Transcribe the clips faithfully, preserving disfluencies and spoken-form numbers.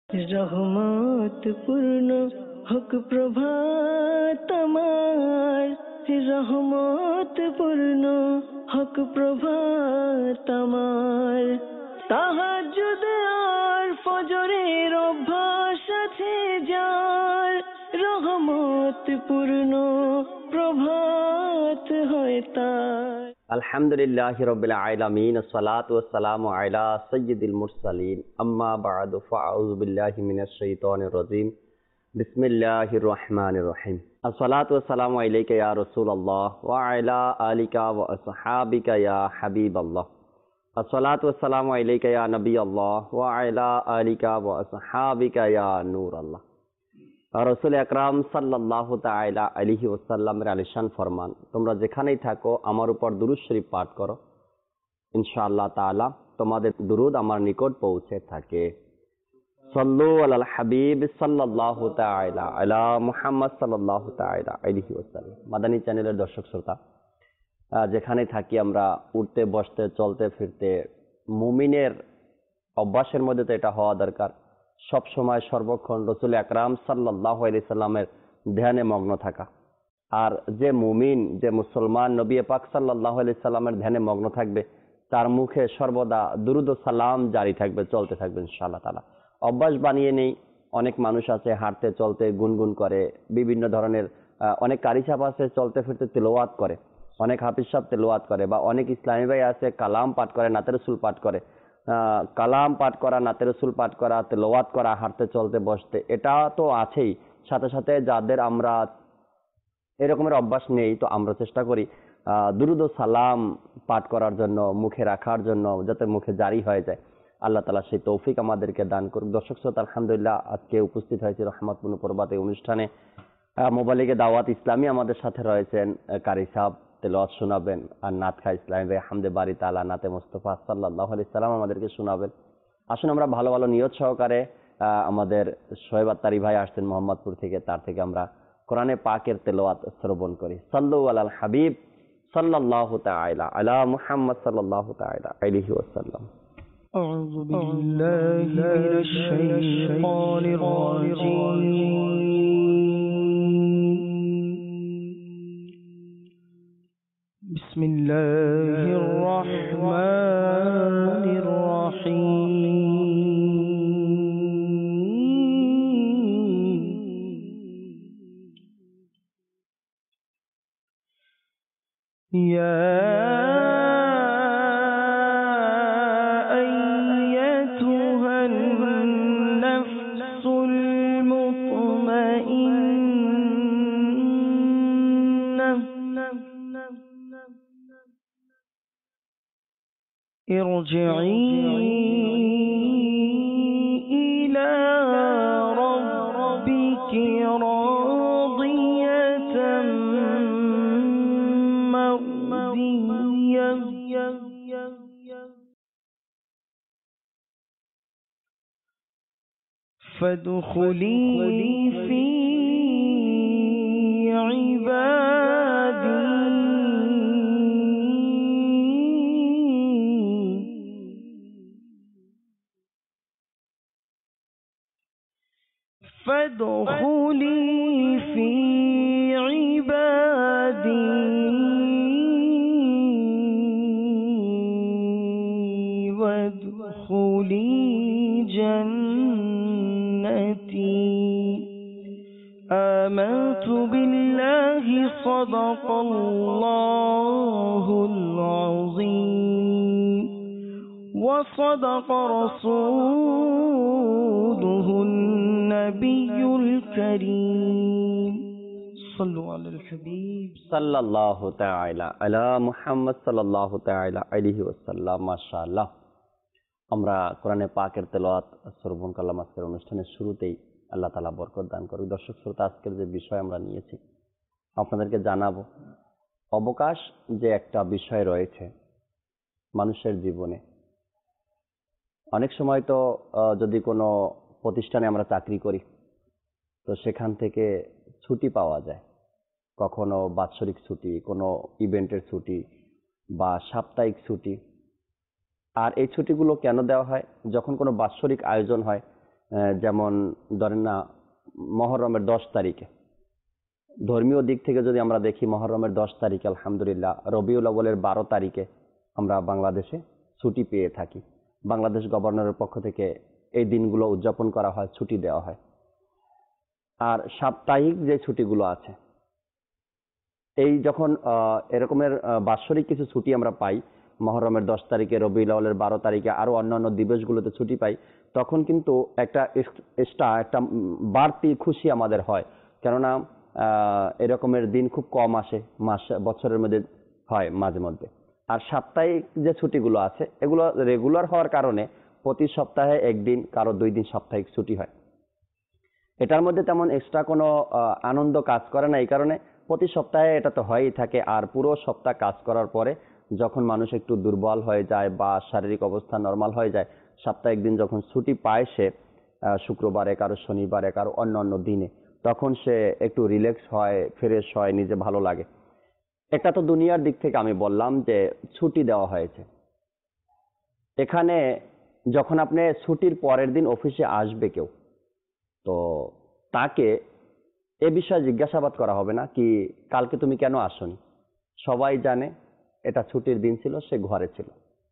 রহমত পূর্ণ হক প্রভাত আমার, রহমত পূর্ণ হক প্রভাত আমার। তাহাজ্জুদ আর ফজরের অভ্যাস আছে যার, রহমত পূর্ণ প্রভাত হয় তার। আলহামদুলিল্লাহি রাব্বিল আলামিন, আসসালাতু ওয়াসসালামু আলা সাইয়্যিদিল মুরসালিন, আম্মা বা'দু, ফাআউযু বিল্লাহি মিনাশ শাইতানির রাজীম। বিসমিল্লাহির রহমানির রহিম। আসসালাতু ওয়াসসালামু আলাইকা ইয়া রাসূলুল্লাহ ওয়া আলা আলিকা ওয়া আসহাবিকা ইয়া হাবিবাল্লাহ। আসসালাতু ওয়াসসালামু আলাইকা ইয়া নবিয়াল্লাহ ওয়া আলা আলিকা ওয়া আসহাবিকা ইয়া নূরাল্লাহ। রাসূল আকরাম সাল্লাল্লাহু তাআলা আলাইহি ওয়াসাল্লামের আলিশান ফরমান, তোমরা যেখানেই থাকো আমার উপর দুরূদ শরীফ পাঠ করো, ইনশাআল্লাহ তাআলা তোমাদের দুরূদ আমার নিকট পৌঁছে থাকে। সাল্লু আলাল হাবিব সাল্লাল্লাহু তাআলা আলা মুহাম্মদ সাল্লাল্লাহু তাআলা আলাইহি ওয়াসাল্লাম। মাদানী চ্যানেলের দর্শক শ্রোতা, যেখানেই থাকি আমরা উঠতে বসতে চলতে ফিরতে মুমিনের অভ্যাসের মধ্যে তো এটা হওয়া দরকার, সব সময় সর্বক্ষণ রাসূল আকরাম সাল্লাল্লাহু আলাইহি সাল্লামের ধ্যানে মগ্ন থাকা। আর যে মুমিন, যে মুসলমান নবী পাক সাল্লাল্লাহু আলাইহি সাল্লামের ধ্যানে মগ্ন থাকবে, তার মুখে সর্বদা দুরূদ ও সালাম জারি থাকবে, চলতে থাকবে ইনশাআল্লাহ তাআলা। অভ্যাস বানিয়ে নেই। অনেক মানুষ আছে হাঁটতে চলতে গুনগুন করে, বিভিন্ন ধরনের অনেক কারি ছাপ আছে চলতে ফিরতে তেলাওয়াত করে, অনেক হাফিজ সাহেব তেলাওয়াত করে, বা অনেক ইসলামী ভাই আছে কালাম পাঠ করে, নাতে রাসূল পাঠ করে। কালাম পাঠ করা, নাতে রাসূল পাঠ করা, তেলাওয়াত করা, হাঁটতে চলতে বসতে, এটা তো আছেই। সাথে সাথে যাদের আমরা এরকমের অভ্যাস নেই, তো আমরা চেষ্টা করি দুরূদ ও সালাম পাঠ করার জন্য, মুখে রাখার জন্য, যাতে মুখে জারি হয়ে যায়। আল্লাহ তাআলা সেই তৌফিক আমাদেরকে দান করুক। দর্শক শ্রোতা, আলহামদুলিল্লাহ আজকে উপস্থিত হয়েছে রহমতপূর্ণ প্রভাত এই অনুষ্ঠানে। মোবাইলে দাওয়াত ইসলামী আমাদের সাথে রয়েছেন কারি সাহেব, তেলাওয়াত শোনাবেন, আর নাত খা ইসলামী ভাই হামদে বারি তাআলা নাতে মুস্তাফা সাল্লাল্লাহু আলাইহি সাল্লাম আমাদেরকে শোনাবেন। আসুন আমরা ভালো ভালো নিয়ত সহকারে, আমাদের শোয়েব আত্তারি ভাই আসছেন মোহাম্মদপুর থেকে, তার থেকে আমরা কোরআনে পাকের তেলাওয়াত শ্রবণ করি। সাল্লু আলাল হাবিব সাল্লাল্লাহু তাআলা আলা মুহাম্মদ সাল্লাল্লাহু তাআলা আলাইহি ওয়াসাল্লাম। আউযু বিল্লাহি মিনাশ শাইতানির রাজীম। বিসমিল্লাহির রাহমানির রহিম। ইয়া ارجعي إلى ربك راضية مرضية فادخلي في عبادي فادخلي في عبادي وادخلي جنتي آمنت بالله صدق الله العظيم وصدق رسوله النبي الكريم صلوا على الحبيب صلى الله تعالى على محمد صلى الله تعالى عليه وسلم। মাশাআল্লাহ, আমরা কোরআনে পাকের তেলাওয়াত শ্রবণ করলাম আজকের অনুষ্ঠানের শুরুতেই। আল্লাহ তাআলা বরকত দান করুক। দর্শক শ্রোতা, আজকের যে বিষয় আমরা নিয়েছি আপনাদেরকে জানাবো, অবকাশ যে একটা বিষয় রয়েছে মানুষের জীবনে। অনেক সময় তো যদি কোনো প্রতিষ্ঠানে আমরা চাকরি করি, তো সেখান থেকে ছুটি পাওয়া যায়, কখনো বাৎসরিক ছুটি, কোনো ইভেন্টের ছুটি বা সাপ্তাহিক ছুটি। আর এই ছুটিগুলো কেন দেওয়া হয়? যখন কোনো বাৎসরিক আয়োজন হয় যেমন ধরেন না মহরমের দশ তারিখে, ধর্মীয় দিক থেকে যদি আমরা দেখি মহরমের দশ তারিখে আলহামদুলিল্লাহ রবিউল আউয়ালের বারো তারিখে আমরা বাংলাদেশে ছুটি পেয়ে থাকি। বাংলাদেশ গভর্নরের পক্ষ থেকে এই দিনগুলো উদযাপন করা হয়, ছুটি দেওয়া হয়। আর সাপ্তাহিক যে ছুটিগুলো আছে, এই যখন এরকমের বাৎসরিক কিছু ছুটি আমরা পাই, মহরমের দশ তারিখে, রবিউল আউয়ালের বারো তারিখে, আরো অন্যান্য দিবসগুলোতে ছুটি পাই, তখন কিন্তু একটা এক্সট্রা একটা বাড়তি খুশি আমাদের হয়। কেননা এরকমের দিন খুব কম আসে, মাস বছরের মধ্যে হয় মাঝে মধ্যে। আর সাপ্তাহিক যে ছুটিগুলো আছে এগুলো রেগুলার হওয়ার কারণে প্রতি সপ্তাহে একদিন, কারো দুই দিন সাপ্তাহিক ছুটি হয়। এটার মধ্যে তেমন এক্সট্রা কোনো আনন্দ কাজ করে না, এই কারণে প্রতি সপ্তাহে এটা তো হয়েই থাকে। আর পুরো সপ্তাহ কাজ করার পরে যখন মানুষ একটু দুর্বল হয়ে যায় বা শারীরিক অবস্থা নর্মাল হয়ে যায়, সাপ্তাহিক দিন যখন ছুটি পায় সে, শুক্রবারে, কারো শনিবারে, কারো অন্য অন্য দিনে, তখন সে একটু রিল্যাক্স হয়, ফ্রেশ হয়, নিজে ভালো লাগে। একটা তো দুনিয়ার দিক থেকে আমি বললাম যে ছুটি দেওয়া হয়েছে। এখানে যখন আপনি ছুটির পরের দিন অফিসে আসবে কেউ, তো তাকে এ বিষয়ে জিজ্ঞাসাবাদ করা হবে না কি কালকে তুমি কেন আসনি। সবাই জানে এটা ছুটির দিন ছিল, সে ঘরে ছিল।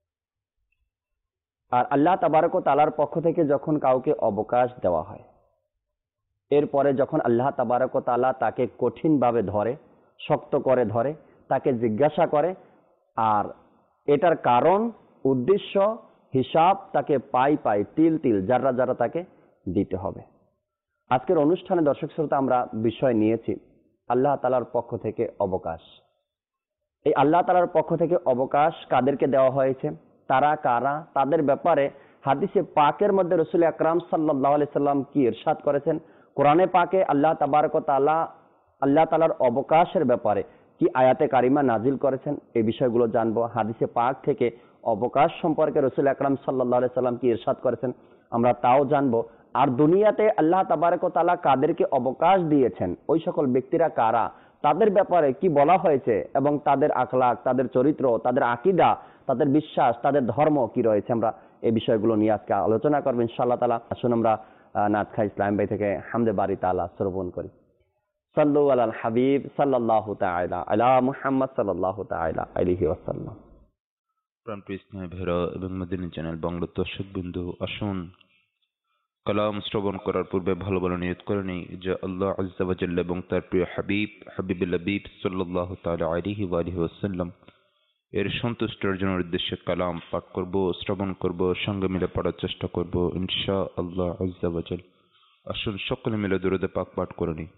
আর আল্লাহ তাবারক ওয়া তাআলার পক্ষ থেকে যখন কাউকে অবকাশ দেওয়া হয়, এরপরে যখন আল্লাহ তাবারক ওয়া তাআলা তাকে কঠিনভাবে ধরে, শক্ত করে ধরে, তাকে জিজ্ঞাসা করে, আর এটার কারণ, উদ্দেশ্য, হিসাব তাকে পাই পাই তিল তিল যারা যারা তাকে দিতে হবে। আজকের অনুষ্ঠানে দর্শক শ্রোতা আমরা বিষয় নিয়েছি আল্লাহ তাআলার পক্ষ থেকে অবকাশ। এই আল্লাহ তাআলার পক্ষ থেকে অবকাশ কাদেরকে দেওয়া হয়েছে, তারা কারা, তাদের ব্যাপারে হাদিসে পাকের মধ্যে রাসূল আকরাম সাল্লাল্লাহু আলাইহি সাল্লাম কি ইরশাদ করেছেন, কোরআনে পাকে আল্লাহ তাবারক ওয়া তাআলা আল্লাহ তাআলার অবকাশের ব্যাপারে কি আয়াতে কারিমা নাজিল করেছেন, এই বিষয়গুলো জানবো। হাদিসে পাক থেকে অবকাশ সম্পর্কে রাসূল আকরাম সাল্লাল্লাহু আলাইহি সাল্লাম কি ইরশাদ করেছেন আমরা তাও জানবো। আর দুনিয়াতে আল্লাহ তাবারক ওয়া তাআলা কাদেরকে অবকাশ দিয়েছেন, ওই সকল ব্যক্তিরা কারা, তাদের ব্যাপারে কি বলা হয়েছে, এবং তাদের আখলাক, তাদের চরিত্র, তাদের আকীদা, তাদের বিশ্বাস, তাদের ধর্ম কি রয়েছে, আমরা এই বিষয়গুলো নিয়ে আজকে আলোচনা করবো ইনশাআল্লাহ তাআলা। আসুন আমরা নাথ খান ইসলাম ভাই থেকে হামদে বারি তাআলা শ্রবণ করি। সাল্লু আলাল হাবিব সাল্লাল্লাহু তাআলা আলা মুহাম্মদ সাল্লাল্লাহু তাআলা আলাইহি ওয়াসাল্লাম। প্রাণপ্রিয় স্নেহ ভেরা এবং মদিনী চ্যানেল বাংলার দর্শক বিন্দু, আসুন কালাম শ্রবণ করার পূর্বে ভালো ভালো নিয়ত করে নেই যে আল্লাহ আজ্জা ওয়া জাল্লা এবং তার প্রিয় হাবিব হাবিবুল হাবিব সাল্লাল্লাহু তাআলা আলাইহি ওয়া আলিহি ওয়াসাল্লাম এর সন্তুষ্ট অর্জনের উদ্দেশ্যে কালাম পাঠ করব, শ্রবণ করব, সঙ্গে মিলে পড়ার চেষ্টা করব ইনশাআল্লাহ আজ্জা ওয়া জাল্লা। আসুন সকলে মিলে দুরূদে পাক পাঠ করে নিই।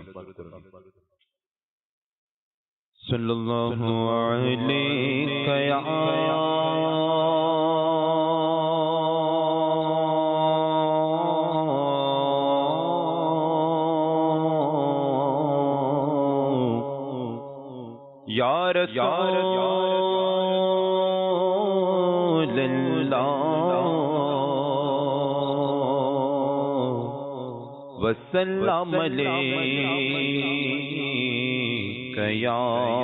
সাল্লাল্লাহু আলাইকা ইয়া या रसूलल्लाह वसल्लम अलैका या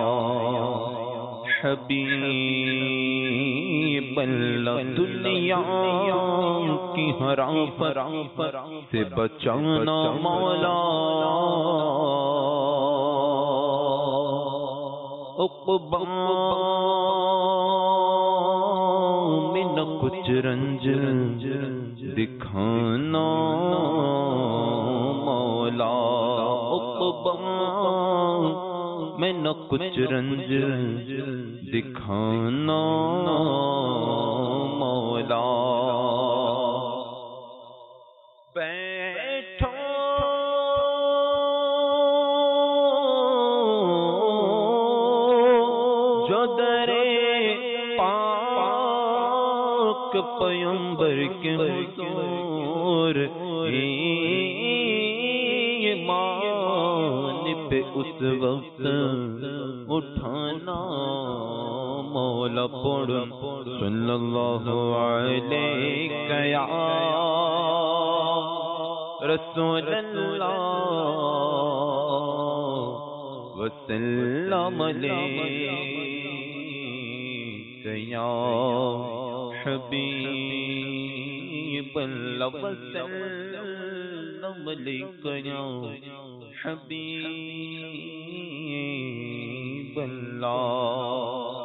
हबीबल्लाह। दुनिया की हर आफत से बचाना मौला, उक़बा में न कुछ रंज दिखाना मौला, उक़बा में न कुछ रंज दिखाना मौला। पैगंबर के हुजूर ईमान पे उस वक्त उठाना मौला। पढ़ सल्लल्लाहु अलैका या रसूलल्लाह वसल्लम अलैका या हबीब الله وسلم عليك يا حبيب الله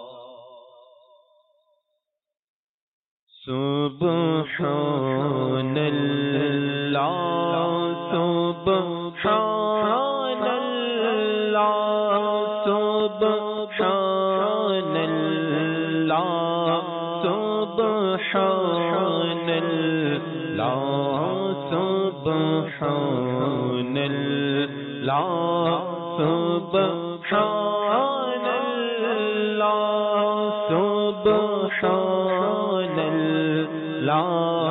سبحان الله سبحان الله سبحان الله سبحان الله سبحان الله سبحان الله سبحان الله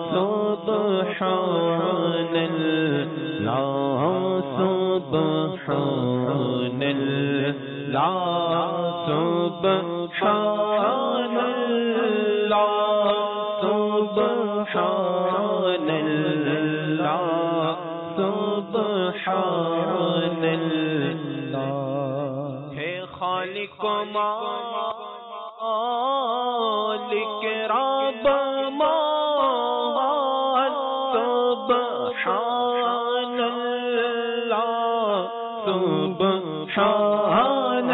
سبحان الله سبحان الله سبحان الله سبحان الله سبحان الله ہے خالق مالک رب مان سبحان اللہ سبحان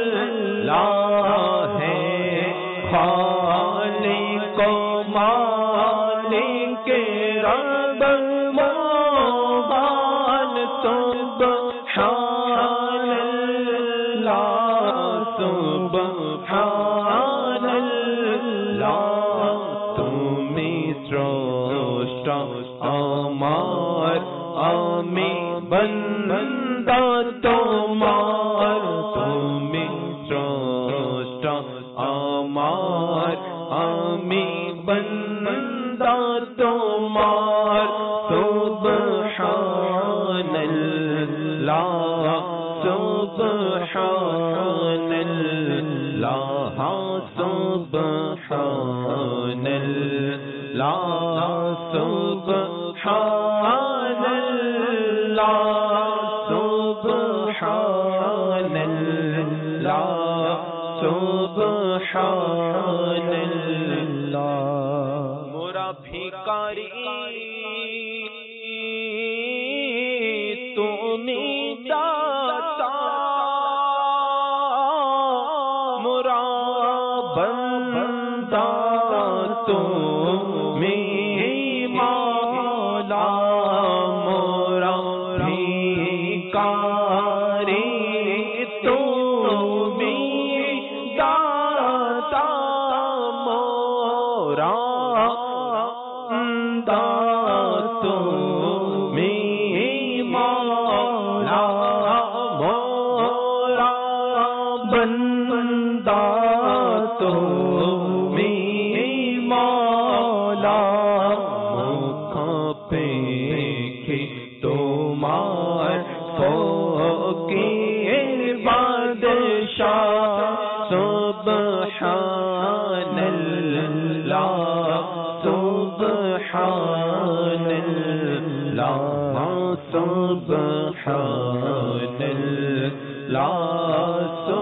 اللہ ہے خالق مالک رب مان سبحان اللہ سبحان اللہ تمہیں سرشٹا আমার আমি বন্দা তোমার তুমি স্রষ্টা আমার আমি বন্দা তোমার সুবহানাল্লাহ সুবহানাল্লাহ সুবহানাল্লাহ সুবহানাল্লাহ সুবহানাল্লাহ মোরা ভিখারি তুমি দাতা মোরা বান্দা তুমি মাওলা মোরা ভিখারি তুমি দাতা মোরা বান্দা তুমি মাওলা মোরা বান্দা তুমি মাওলা মুখ পেখে তোমার ফকির বাদশাহ সুবহানাল্লাহ সুবহানাল্লাহ সুবহানাল্লাহ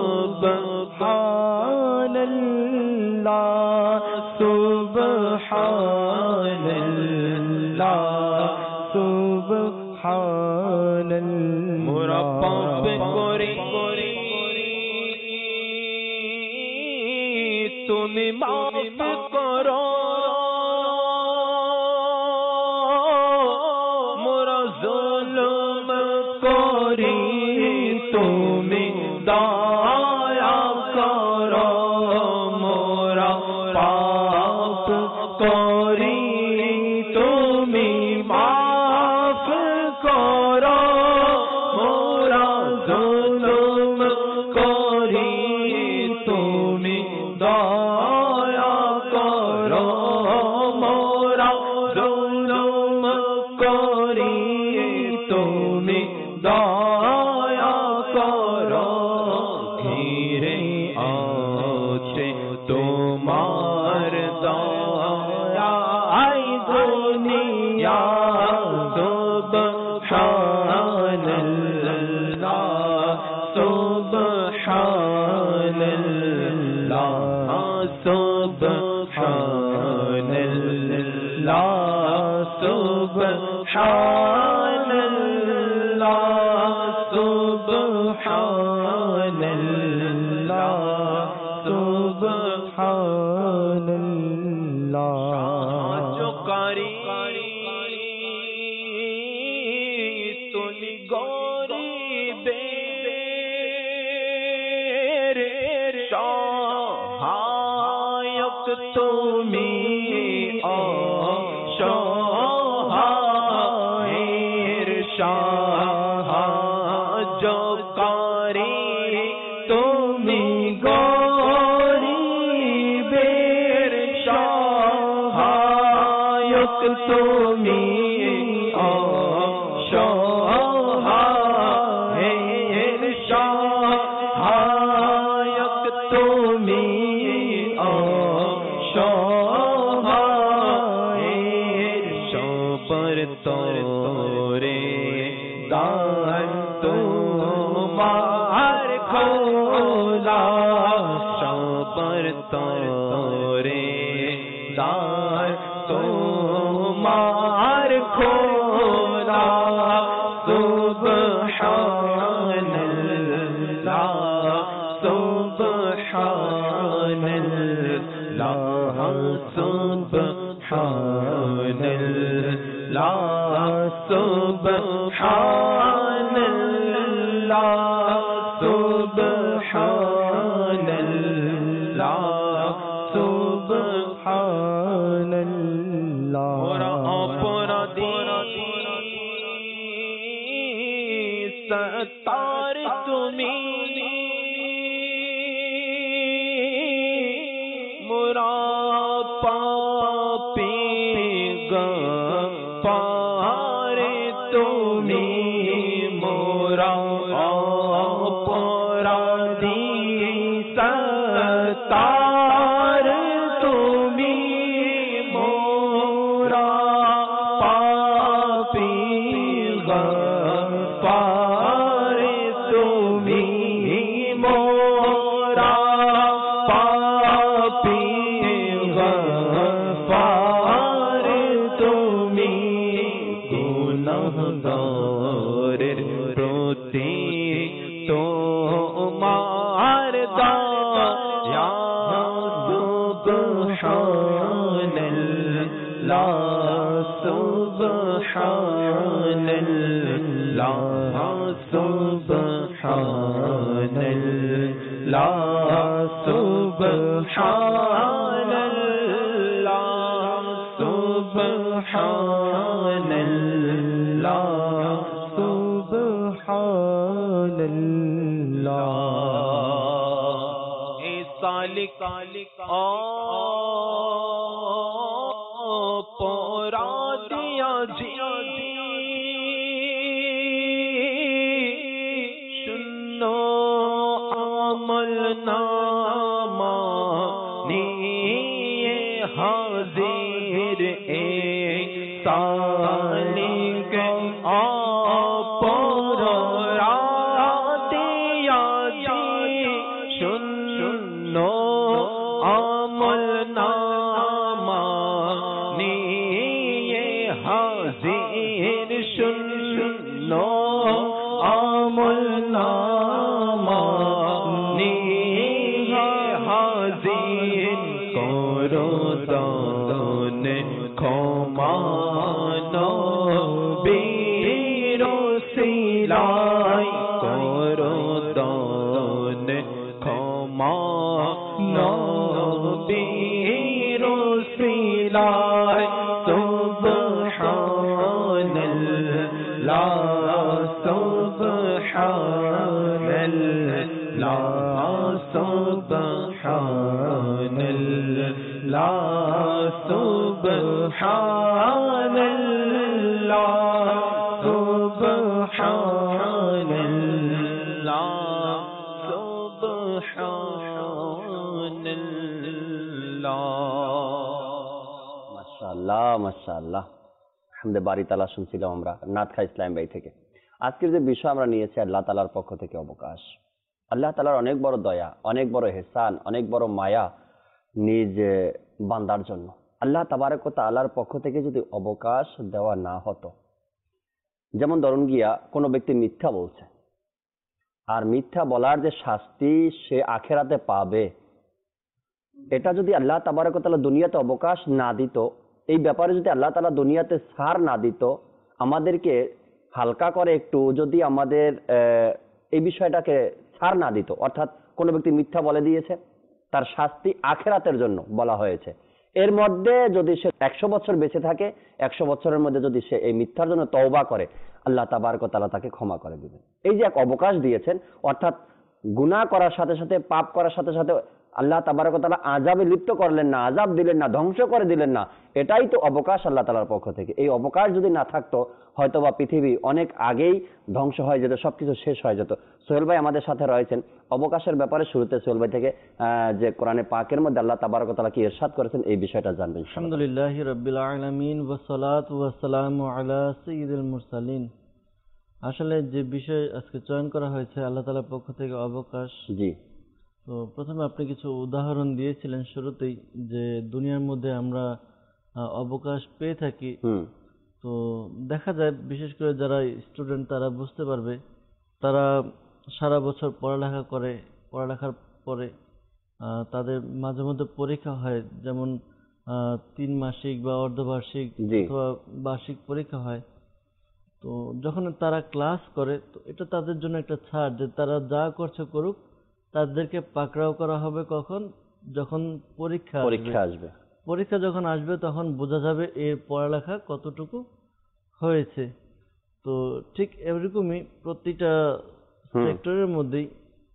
সুবহানাল্লাহ সুবহানাল্লাহ সুবহানাল্লাহ মোরা পাপ করে তুমি মাফ করো মোরা জুলুম করি তুমি দয়া করো মোরা পাপ করি তুমি মাফ করো মোরা জুলুম করি তুমি দয়া করো মোরা জুলুম করি তুমি দয়া করো ঘিরে আছে তোমার দয়া আই দুনিয়া সুবহানাল্লাহ সুবহানাল্লাহ সুবহানাল্লাহ মাশাআল্লাহ হামদে বারি তাআলা শুনছিলাম আমরা নাথ খা ইসলাম ভাই থেকে। আজকের যে বিষয় আমরা নিয়েছি আল্লাহ তাআলার পক্ষ থেকে অবকাশ। আল্লাহ তাআলার অনেক বড় দয়া, অনেক বড় ইহসান, অনেক বড় মায়া নিজ বান্দার জন্য। আল্লাহ তাবারক ওয়া তাআলার পক্ষ থেকে যদি অবকাশ দেওয়া না হতো যেমন ধরুন গিয়া কোনো ব্যক্তি মিথ্যা বলছে, আর মিথ্যা বলার যে শাস্তি সে আখেরাতে পাবে, এটা যদি আল্লাহ তাবারক ওয়া তাআলা দুনিয়াতে অবকাশ না দিত, এই ব্যাপারে যদি আল্লাহ তাআলা দুনিয়াতে ছাড় না দিত, আমাদেরকে হালকা করে একটু যদি আমাদের এই বিষয়টাকে ছাড় না দিত, অর্থাৎ কোনো ব্যক্তি মিথ্যা বলে দিয়েছে, তার শাস্তি আখেরাতের জন্য বলা হয়েছে, এর মধ্যে যদি সে একশো বছর বেঁচে থাকে, একশো বছরের মধ্যে যদি সে এই মিথ্যার জন্য তওবা করে, আল্লাহ তাবারক ওয়া তাআলা তাকে ক্ষমা করে দিবেন। এই যে এক অবকাশ দিয়েছেন, অর্থাৎ গুনাহ করার সাথে সাথে, পাপ করার সাথে সাথে আল্লাহ তাবারক ওয়া তাআলা আযাবে লিপ্ত করলেন না, আযাব দিলেন না, ধ্বংস করে দিলেন না, এটাই তো অবকাশ আল্লাহ তাআলার পক্ষ থেকে। এই অবকাশ যদি না থাকতো, হয়তোবা পৃথিবী অনেক আগেই ধ্বংস হয়ে যেত, সবকিছু শেষ হয়ে যেত। সোহেল ভাই আমাদের সাথে রয়েছেন। অবকাশের ব্যাপারে শুরুতে সোহেল ভাই থেকে যে কোরআনে পাকের মধ্যে আল্লাহ তাবারক ওয়া তাআলা কি ইরশাদ করেছেন এই বিষয়টা জানবেন। আলহামদুলিল্লাহি রাব্বিল আলামিন ওয়া সালাতু ওয়া সালামু আলা সাইয়্যিদিল মুরসালিন। আসলে যে বিষয় আজকে চয়ন করা হয়েছে আল্লাহ তাআলার পক্ষ থেকে অবকাশ, জি, তো প্রথমে আপনি কিছু উদাহরণ দিয়েছিলেন শুরুতেই যে দুনিয়ার মধ্যে আমরা অবকাশ পেয়ে থাকি। তো দেখা যায় বিশেষ করে যারা স্টুডেন্ট তারা বুঝতে পারবে, তারা সারা বছর পড়ালেখা করে, পড়ালেখার পরে তাদের মাঝে মধ্যে পরীক্ষা হয়, যেমন তিন মাসিক বা অর্ধবার্ষিক অথবা বার্ষিক পরীক্ষা হয়। তো যখন তারা ক্লাস করে, তো এটা তাদের জন্য একটা ছাড় যে তারা যা করছে করুক, তাদেরকে পাকড়াও করা হবে কখন? যখন পরীক্ষা পরীক্ষা আসবে। পরীক্ষা যখন আসবে তখন বোঝা যাবে এর পড়ালেখা কতটুকু হয়েছে। তো ঠিক এরকমই প্রতিটা সেক্টরের মধ্যেই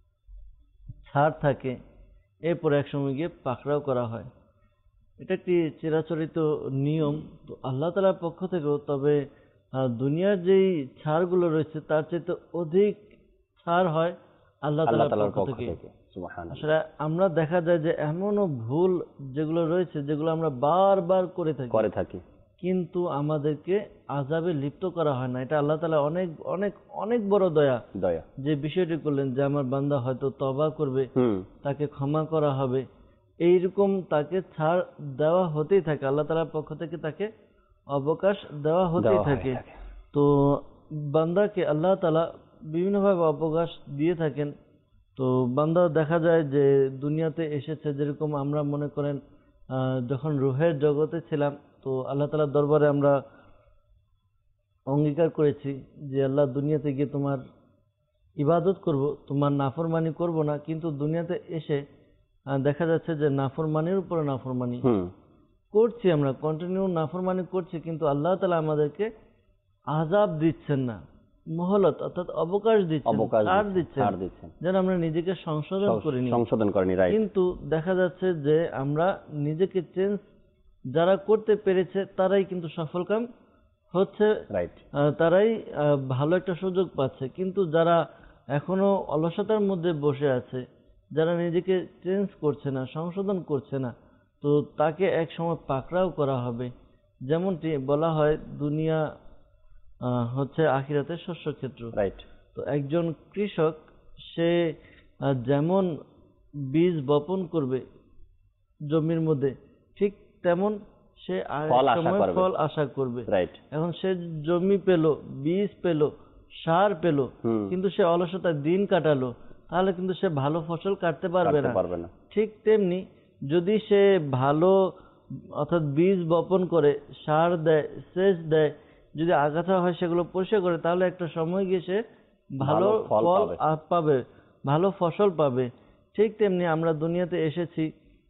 ছাড় থাকে, এরপরে একসময় গিয়ে পাকড়াও করা হয়। এটা একটি চিরাচরিত নিয়ম। তো আল্লাহ তাআলার পক্ষ থেকেও তবে দুনিয়ার যেই ছাড়গুলো রয়েছে তার চাইতে অধিক ছাড় হয় আল্লাহ তাআলার পক্ষ থেকে। আসলে আমরা দেখা যায় যে এমনও ভুল যেগুলো রয়েছে, যেগুলো আমরা বারবার করে থাকি করে থাকি কিন্তু আমাদেরকে আযাবে লিপ্ত করা হয় না। এটা আল্লাহ তাআলা অনেক অনেক অনেক বড় দয়া দয়া যে বিষয়টি করলেন যে আমার বান্দা হয়তো তওবা করবে, তাকে ক্ষমা করা হবে, এইরকম তাকে ছাড় দেওয়া হতেই থাকে। আল্লাহ তাআলার পক্ষ থেকে তাকে অবকাশ দেওয়া হতেই থাকে। তো বান্দাকে আল্লাহ তাআলা বিভিন্নভাবে অবকাশ দিয়ে থাকেন। তো বান্দা দেখা যায় যে দুনিয়াতে এসেছে, যেরকম আমরা মনে করেন যখন রূহের জগতে ছিলাম, তো আল্লাহ তাআলার দরবারে আমরা অঙ্গীকার করেছি যে আল্লাহ দুনিয়াতে গিয়ে তোমার ইবাদত করব, তোমার নাফরমানি করব না। কিন্তু দুনিয়াতে এসে দেখা যাচ্ছে যে নাফরমানির উপরে নাফরমানি করছি, আমরা কন্টিনিউ নাফরমানি করছি, কিন্তু আল্লাহ তাআলা আমাদেরকে আযাব দিচ্ছেন না, মহলত অর্থাৎ অবকাশ দিচ্ছেন, ছাড় দিচ্ছেন যেন আমরা নিজেকে সংশোধন করিনি সংশোধন করিনি কিন্তু দেখা যাচ্ছে যে আমরা নিজেকে চেঞ্জ যারা করতে পেরেছে তারাই কিন্তু সফলকাম হচ্ছে, তারাই ভালো একটা সুযোগ পাচ্ছে। কিন্তু যারা এখনো অলসতার মধ্যে বসে আছে, যারা নিজেকে চেঞ্জ করছে না, সংশোধন করছে না, তো তাকে এক সময় পাকড়াও করা হবে। যেমনটি বলা হয় দুনিয়া হচ্ছে আখিরাতের শস্য ক্ষেত্র। তো একজন কৃষক সে যেমন বীজ বপন করবে জমির মধ্যে, ঠিক তেমন সে ফল আশা করবে। এখন সে জমি পেল, বীজ পেল, সার পেল, কিন্তু সে অলসতায় দিন কাটালো, তাহলে কিন্তু সে ভালো ফসল কাটতে পারবে না। ঠিক তেমনি যদি সে ভালো অর্থাৎ বীজ বপন করে, সার দেয়, সেচ দেয়, যদি আগাছা হয় সেগুলো পরিষ্কার করে, তাহলে একটা সময় গিয়ে সে ভালো ফল পাবে, ভালো ফসল পাবে। ঠিক তেমনি আমরা দুনিয়াতে এসেছি,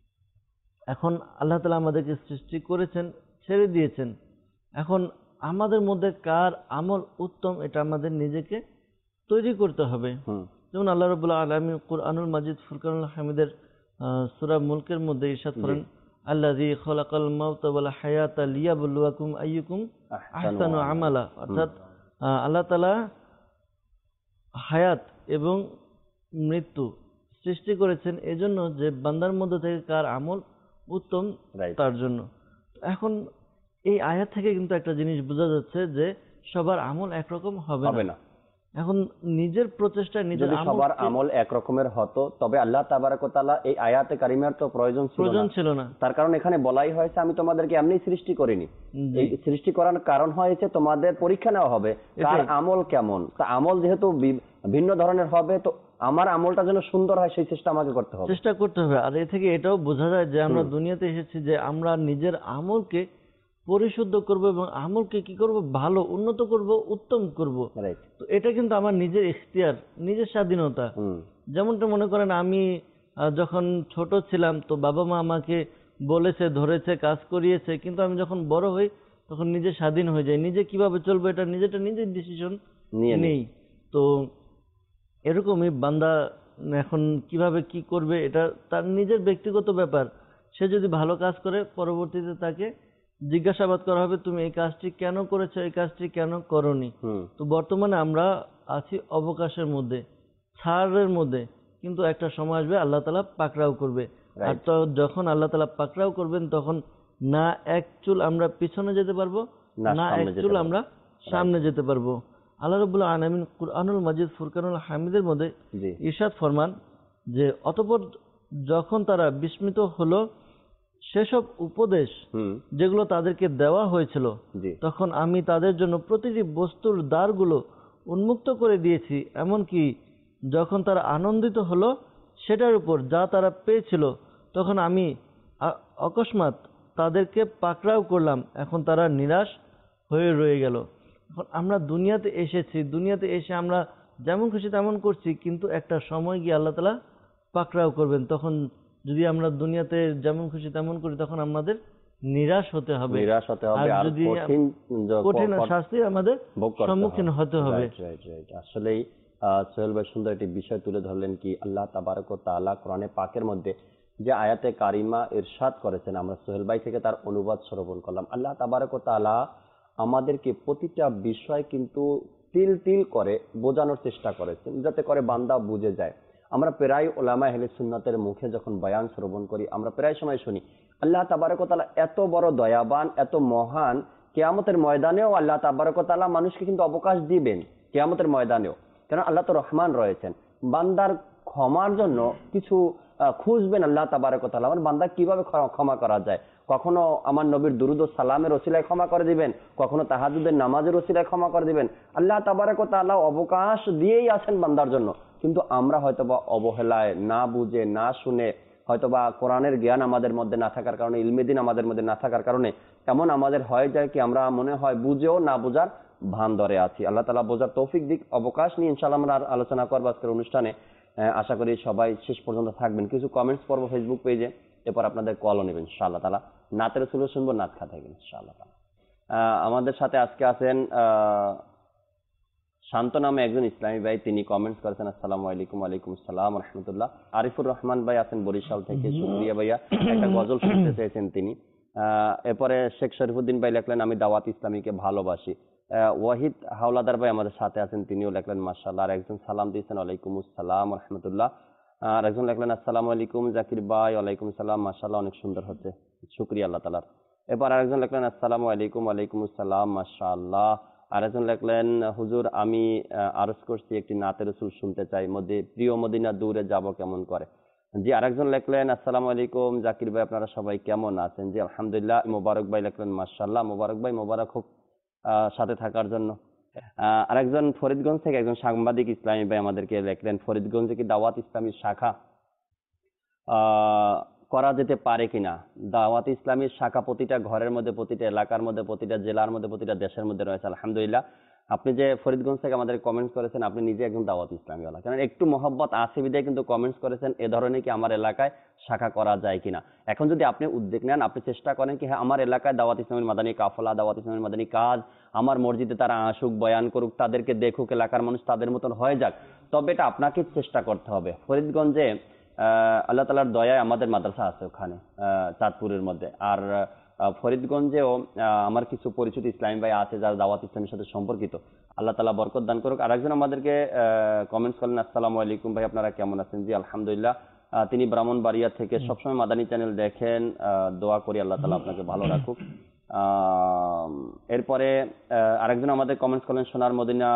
এখন আল্লাহ তাআলা আমাদেরকে সৃষ্টি করেছেন, ছেড়ে দিয়েছেন। এখন আমাদের মধ্যে কার আমল উত্তম, এটা আমাদের নিজেকে তৈরি করতে হবে। যেমন আল্লাহ রাব্বুল আলামিন কুরআনুল মাজিদ ফুরকানুল হামিদের সূরা মুলকের মধ্যে ইরশাদ করেন, আল্লাযী খালাকাল মাউতা ওয়াল হায়াতা লিয়াবলুয়াকুম আইয়ুকুম আহসানু আমালা। অর্থাৎ আল্লাহ তাআলা হায়াত এবং মৃত্যু সৃষ্টি করেছেন এজন্য যে বান্দার মধ্যে থেকে কার আমল উত্তম তার জন্য। এখন এই আয়াত থেকে কিন্তু একটা জিনিস বোঝা যাচ্ছে যে সবার আমল একরকম হবে না। এখন নিজের প্রচেষ্টা নিজের যদি সবার আমল এক রকমের হতো তবে আল্লাহ তাবারক ওয়া তাআলা এই আয়াতে কারিমার তো প্রয়োজন ছিল প্রয়োজন ছিল না। তার কারণ এখানে বলাই হয়েছে আমি তোমাদেরকে এমনি সৃষ্টি করিনি, এই সৃষ্টি করার কারণ হয়েছে তোমাদের পরীক্ষা নেওয়া হবে কার আমল কেমন। তা আমল যেহেতু ভিন্ন ধরনের হবে তো আমার আমলটা যেন সুন্দর হয় সেই চেষ্টা আমাকে করতে হবে, চেষ্টা করতে হবে। আর এ থেকে এটাও বোঝা যায় যে আমরা দুনিয়াতে এসেছি যে আমরা নিজের আমলকে পরিশুদ্ধ করব এবং আমলকে কি করব, ভালো উন্নত করব, উত্তম করব। তো এটা কিন্তু আমার নিজের ইখতিয়ার, নিজের স্বাধীনতা। যেমনটা মনে করেন আমি যখন ছোট ছিলাম তো বাবা মা আমাকে বলেছে, ধরেছে, কাজ করিয়েছে, কিন্তু আমি যখন বড় হই তখন নিজে স্বাধীন হয়ে যাই, নিজে কিভাবে চলবো এটা নিজেটা নিজের ডিসিশন নেই। তো এরকমই বান্দা এখন কিভাবে কি করবে এটা তার নিজের ব্যক্তিগত ব্যাপার। সে যদি ভালো কাজ করে পরবর্তীতে তাকে জিজ্ঞাসাবাদ করা হবে তুমি এই কাজটি কেন করেছো, এই কাজটি কেন করনি। তো বর্তমানে আমরা আছি অবকাশের মধ্যে, ছাড়ের মধ্যে, কিন্তু একটা সময় আসবে আল্লাহ তাআলা পাকড়াও করবে। আর তো যখন আল্লাহ তাআলা পাকড়াও করবেন তখন না এক চুল আমরা পিছনে যেতে পারবো, না এক চুল আমরা সামনে যেতে পারবো। আল্লাহ রাব্বুল আলামিন কুরআনুল মাজিদ ফুরকানুল হামিদের মধ্যে ইরশাদ ফরমান যে অতঃপর যখন তারা বিস্মিত হলো সেসব উপদেশ যেগুলো তাদেরকে দেওয়া হয়েছিল তখন আমি তাদের জন্য প্রতিটি বস্তুর দ্বারগুলো উন্মুক্ত করে দিয়েছি, এমনকি যখন তারা আনন্দিত হলো সেটার উপর যা তারা পেয়েছিল তখন আমি অকস্মাৎ তাদেরকে পাকড়াও করলাম, এখন তারা নিরাশ হয়ে রয়ে গেল। এখন আমরা দুনিয়াতে এসেছি, দুনিয়াতে এসে আমরা যেমন খুশি তেমন করছি, কিন্তু একটা সময় গিয়ে আল্লাহ তাআলা পাকড়াও করবেন। তখন যদি আমরা দুনিয়াতে যেমন খুশি তেমন করি তখন আমাদের নিরাশ হতে হবে, নিরাশ হতে হবে আর যদি কঠিন কঠিন শাস্তি আমাদের সম্মুখীন হতে হবে। আসলেই সোহেল ভাই সুন্দর একটি বিষয় তুলে ধরলেন কি আল্লাহ তাবারক ওয়া তাআলা কোরআনে পাকের মধ্যে যে আয়াতে কারিমা ইরশাদ করেছেন আমরা সোহেল ভাই থেকে তার অনুবাদ শ্রবণ করলাম। আল্লাহ তাবারক ওয়া তাআলা আমাদেরকে প্রতিটা বিষয় কিন্তু তিল তিল করে বোঝানোর চেষ্টা করেছেন যাতে করে বান্দা বুঝে যায়। আমরা প্রায় উলামা আহলে সুন্নাতের মুখে যখন বয়ান শ্রবণ করি আমরা প্রায় সময় শুনি আল্লাহ তাবারক ওয়া তাআলা এত বড় দয়াবান, এত মহান, কিয়ামতের ময়দানেও আল্লাহ তাবারক ওয়া তাআলা মানুষকে কিন্তু অবকাশ দিবেন কিয়ামতের ময়দানেও, কারণ আল্লাহ তো রহমান রয়েছেন। বান্দার ক্ষমার জন্য কিছু খুঁজবেন আল্লাহ তাবারক ওয়া তাআলা, আমার বান্দা কিভাবে ক্ষমা করা যায়। কখনো আমার নবীর দুরুদ ও সালামের ওসিলায় ক্ষমা করে দিবেন, কখনো তাহাজ্জুদের নামাজের ওসিলায় ক্ষমা করে দিবেন। আল্লাহ তাবারক ওয়া তাআলা অবকাশ দিয়েই আছেন বান্দার জন্য, কিন্তু আমরা হয়তোবা অবহেলায়, না বুঝে, না শুনে, হয়তোবা কোরআনের জ্ঞান আমাদের মধ্যে না থাকার কারণে, ইলমে দ্বীন আমাদের মধ্যে না থাকার কারণে এমন আমাদের হয়ে যায় কি আমরা মনে হয় বুঝেও না বুঝার ভান ধরে আছি। আল্লাহ তাআলা বোঝার তৌফিক দিক। অবকাশ নিয়ে ইনশাআল্লাহ আমরা আলোচনা করব আজকের অনুষ্ঠানে। আশা করি সবাই শেষ পর্যন্ত থাকবেন। কিছু কমেন্টস পড়বো ফেসবুক পেজে, এরপর আপনাদের কলও নেবেন ইনশাআল্লাহ তাআলা। নাতের সুলো শুনবো, নাত খা থাকবেন ইনশাআল্লাহ তাআলা। আমাদের সাথে আজকে আছেন শান্ত নামে একজন ইসলামী ভাই, তিনি কমেন্টস করেছেন আসসালামু আলাইকুম। ওয়ালাইকুম আসসালাম রাহমাতুল্লাহ। আরিফুর রহমান ভাই আছেন বরিশাল থেকে, শুকরিয়া ভাইয়া, একটা গজল শুনতে চেয়েছেন তিনি। এরপরে শেখ শরীফুদ্দিন ভাই লেখলেন আমি দাওয়াত ইসলামীকে ভালোবাসি। ওয়াহিদ হাওলাদার ভাই আমাদের সাথে আছেন, তিনিও লেখলেন মাশাআল্লাহ। আর একজন সালাম দিয়েছেন ওয়ালাইকুম আসসালাম রাহমাতুল্লাহ। আর একজন লেখলেন আসসালামু আলাইকুম জাকির ভাই, ওয়ালাইকুম আসসালাম, মাশাআল্লাহ অনেক সুন্দর হচ্ছে, শুকরিয়া আল্লাহ তাআলার। এরপর আরেকজন লেখলেন আসসালামু আলাইকুম, ওয়ালাইকুম আসসালাম, মাশাআল্লাহ। আরেকজন লেখলেন হুজুর আমি আরজ করছি একটি নাতে রাসূল শুনতে চাই, মধ্যে প্রিয় মদিনা দূরে যাব কেমন করে। জি। আরেকজন লেখলেন আসসালামু আলাইকুম জাকির ভাই, আপনারা সবাই কেমন আছেন। জি আলহামদুলিল্লাহ। মোবারক ভাই লেখলেন মাশাআল্লাহ। মোবারক ভাই মোবারক হোক সাথে থাকার জন্য। আরেকজন ফরিদগঞ্জ থেকে একজন সাংবাদিক ইসলামী ভাই আমাদেরকে লেখলেন ফরিদগঞ্জে কি দাওয়াত ইসলামীর শাখা আহ করা যেতে পারে কিনা। দাওয়াত ইসলামীর শাখা প্রতিটা ঘরের মধ্যে, প্রতিটা এলাকার মধ্যে, প্রতিটা জেলার মধ্যে, প্রতিটা দেশের মধ্যে রয়েছে আলহামদুলিল্লাহ। আপনি যে ফরিদগঞ্জ থেকে আমাদের কমেন্টস করেছেন, আপনি নিজে একজন দাওয়াত ইসলামীওয়ালা, কারণ একটু মহব্বত আছে বিধায় কিন্তু কমেন্টস করেছেন এ ধরনের কি আমার এলাকায় শাখা করা যায় কিনা। এখন যদি আপনি উদ্যোগ নেন, আপনি চেষ্টা করেন কি হ্যাঁ আমার এলাকায় দাওয়াত ইসলামের মাদানী কাফলা, দাওয়াত ইসলামের মাদানী কাজ, আমার মসজিদে তারা আসুক, বয়ান করুক, তাদেরকে দেখুক, এলাকার মানুষ তাদের মতন হয়ে যাক, তবে এটা আপনাকে চেষ্টা করতে হবে। ফরিদগঞ্জে আহ আল্লাহ তাআলার দয়ায় আমাদের মাদ্রাসা আছে ওখানে চাঁদপুরের মধ্যে। আর ফরিদগঞ্জেও আমার কিছু পরিচিত ইসলামী ভাই আছে যারা দাওয়াত ইসলামের সাথে সম্পর্কিত, আল্লাহ তাআলা বরকত দান করুক। আরেকজন আমাদেরকে কমেন্টস করলেন আসসালামু আলাইকুম ভাই, আপনারা কেমন আছেন। জি আলহামদুলিল্লাহ। তিনি ব্রাহ্মণবাড়িয়া থেকে সবসময় মাদানী চ্যানেল দেখেন, দোয়া করি আল্লাহ তাআলা আপনাকে ভালো রাখুক। আহ এরপরে আরেকজন আমাদের কমেন্টস করলেন সোনার মদিনা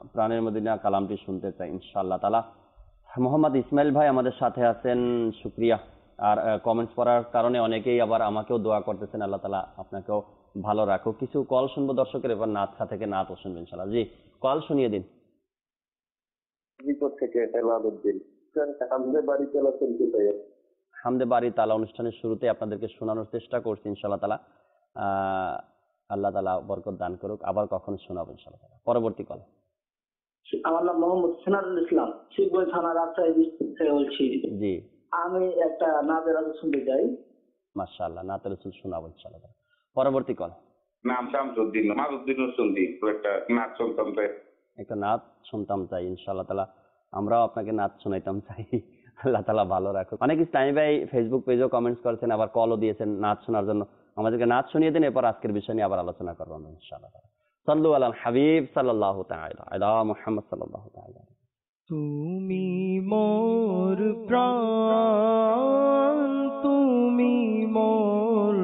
প্রাণের মদিনা কালামটি শুনতে চাই ইনশাআল্লাহ তাআলা। মোহাম্মদ ইসমাইল ভাই আমাদের সাথে আছেন, শুকরিয়া। আর কমেন্টস পড়ার কারণে অনেকেই আবার আমাকেও দোয়া করতেছেন, আল্লাহ তাআলা আপনাকেও ভালো রাখো। কিছু কল শুনবো দর্শকের, এবার নাতখা থেকে নাতও শুনবেন ইনশাআল্লাহ। জি, কল শুনিয়ে দিন। বিপদ থেকে এলাউদ্দিন হামদে বাড়ি তালা শুনতে চাই। হামদে বাড়ি তালা অনুষ্ঠানের শুরুতে আপনাদেরকে শোনানোর চেষ্টা করছি ইনশাআল্লাহ তাআলা। আহ আল্লাহ তাআলা বরকত দান করুক। আবার কখন শোনাবো ইনশাআল্লাহ তাআলা। পরবর্তী কল। আমার নাম মোহাম্মদ সিনারুল ইসলাম, শিবগঞ্জ থানা রাজশাহী ডিস্ট্রিক্ট থেকে বলছি। জি, আমি একটা নাতের রাসূল শুনতে চাই। মাশাআল্লাহ, নাতের রাসূল শোনাবো ইনশাআল্লাহ তাআলা। পরবর্তী কল। নাম শামসুদ্দিন, মারুদ্দিন শুনছি, তো একটা নাচ শুনতাম চাই, একটা নাচ শুনতাম চাই ইনশাআল্লাহ তাআলা। আমরাও আপনাকে নাচ শোনাইতাম চাই। আল্লাহ তাআলা ভালো রাখুক। অনেক ইসলামী ভাই ফেসবুক পেজেও কমেন্টস করেছেন, আবার কলও দিয়েছেন নাচ শোনার জন্য। আমাদেরকে নাচ শুনিয়ে দিন, এরপর আজকের বিষয় নিয়ে আবার আলোচনা করবো আমরা ইনশাআল্লাহ তাআলা। সাল্লু আলাল হাবিব সাল্লাল্লাহু তাআলা আলা মুহাম্মদ সাল্লাল্লাহু তাআলা। তুমি মোর প্রাণ, তুমি মোর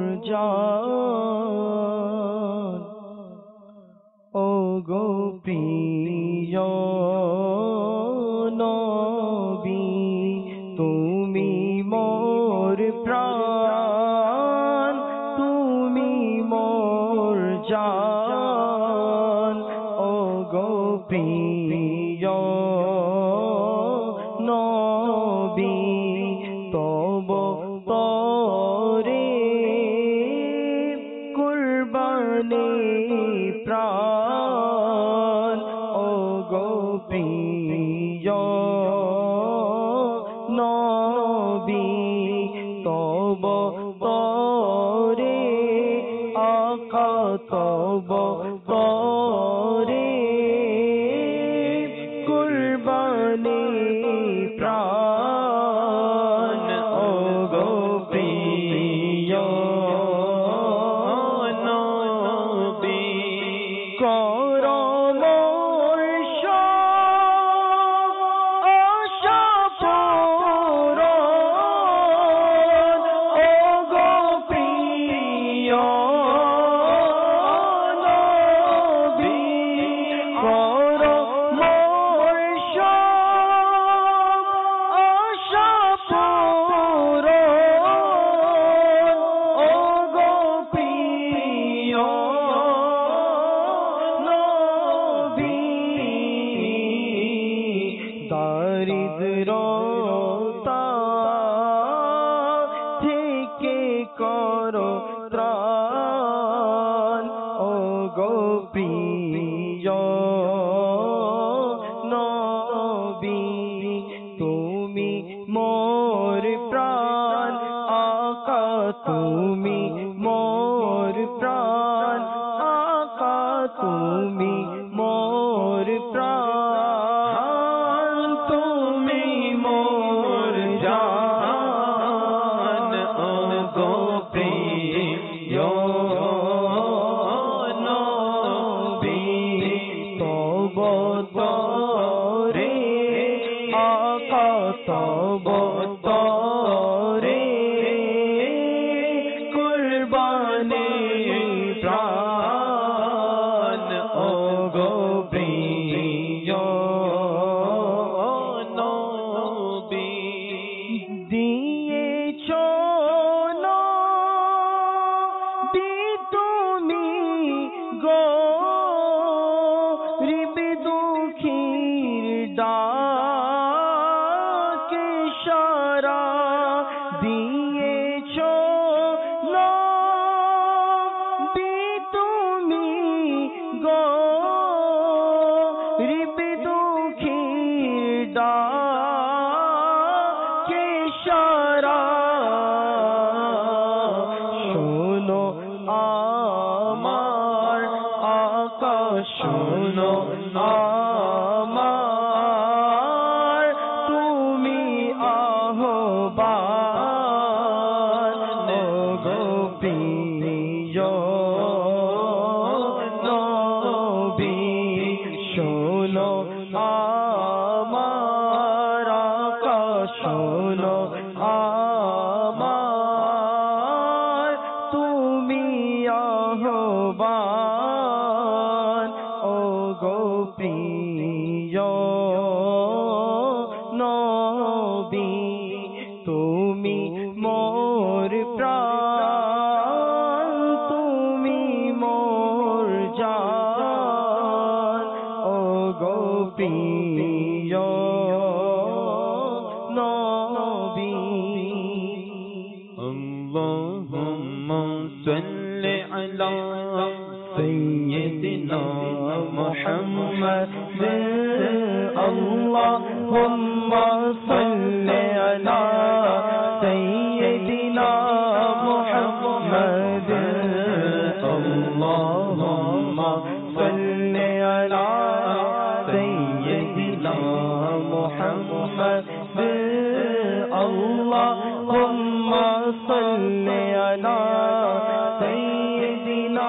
জান, ও গো প্রিয় নবী, তুমি মোর প্রাণ, তুমি মোর জান, ও গো প্রিয় নবী, তব তরে কুরবানি প্রাণ, ও গো প্রিয় নবী, তব তরে আকা, তব তরে কুরবানি প্রাণ, ও গো প্রিয় নবী, কর মোর সব আশা পূরণ, ও গো প্রিয় নবী, কর মোর সব আশা পূরণ, ও গো প্রিয় নবী, দারিদ্রতা থেকে করো ত্রাণ, ও গো প্রিয় নবী, তুমি মোর প্রাণ, আকা তুমি মোর প্রাণ, আকা তুমি মোর প্রাণ, তুমি মোর জান, ও গো প্রিয় নবী, তব তরে আকা, তব তরে কুরবানি প্রাণ, ও গো প্রিয় নবী, দিয়েছ নবী তুমি গরিব দুঃখীর ডাকে সারা দিয়েছ নবী তুমি গরিব দুঃখীর ডাকে সারা, শোনো আমার আকা, শোনো আমার তুমি আহ্বান, ও গো প্রিয় নবী, শোনো আমার আকা, শোনো আমার তুমি আহ্বান, ও গো প্রিয় নবী তুমি মোর প্রাণ তুমি মোর জান ও গো প্রিয় নবী اللهم صل على سيدنا محمد اللهم صل على سيدنا محمد اللهم صل على سيدنا محمد اللهم صل على سيدنا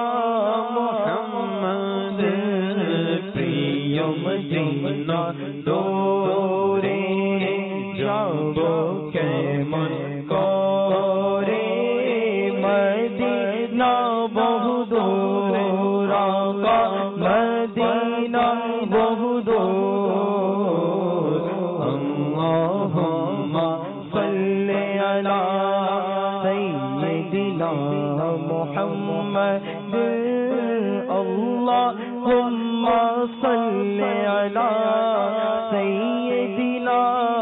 محمد প্রিয় মদিনা দূরে যাব কেমন করে মদিনা বহু দূর আকা মদিনা বহু দূর اللهم صل على سيدنا محمد اللهم صل على سيدنا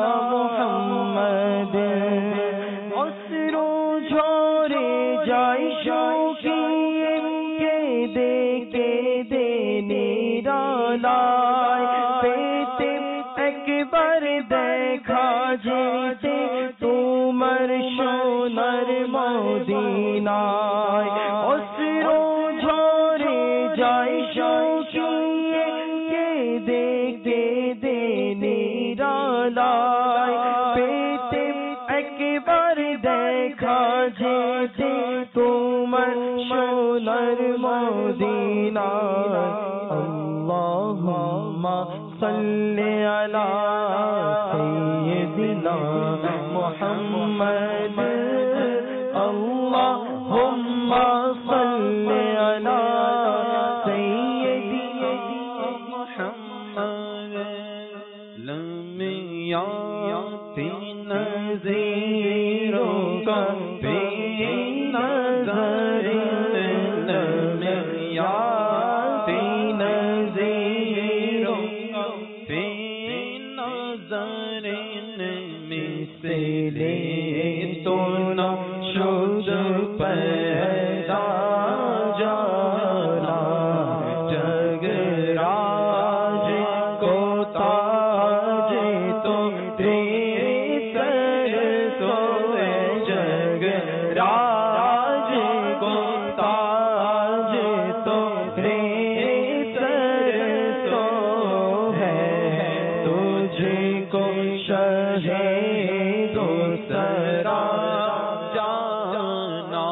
محمد عصر جھوڑے جائے شوقی কেঁদে কেঁদে নিরালায় পেতে একবার দেখা যেতে তোমার সোনার মদিনায় অশ্র ঝরে যায় শোকিয়ে কেঁদে কেঁদে নিরালায় পেতে একবার দেখা যেতে তোমার সোনার মদিনায় اللهم صل على سيدنا محمد اللهم صل على سيدنا محمد لم يأتِ نذيرك في نظر لم يأتِ نذيرك في نظر مثل تو نہ شد پیدا جانا جگ راج کو تاج تو سر تو جگ راج کو تاج تو سر تو ہے تجھ کو شہید سرا جانا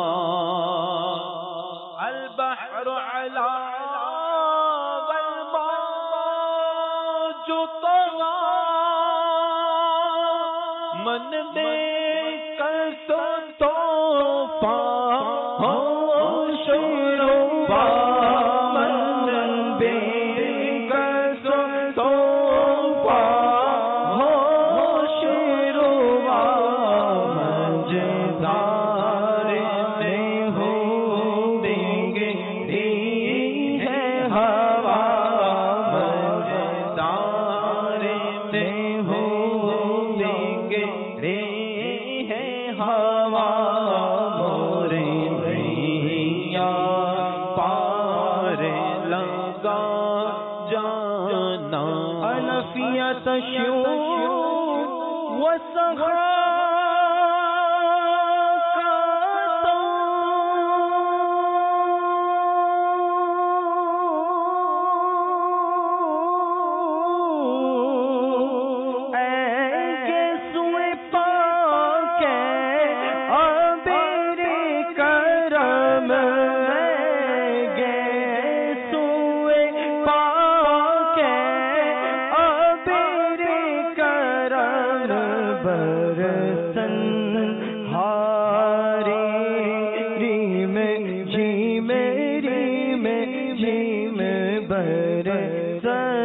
البحر على والموج طغى من بے کس طوفان ہو شروع من بے کس طوفان ہو شروع مجدار میں ہو دیں گے ہے ہوا مجدار میں ہو دیں گے ہے ہوا مورے نیا پار لگا جانا حنفیہ تشیو وسخا پر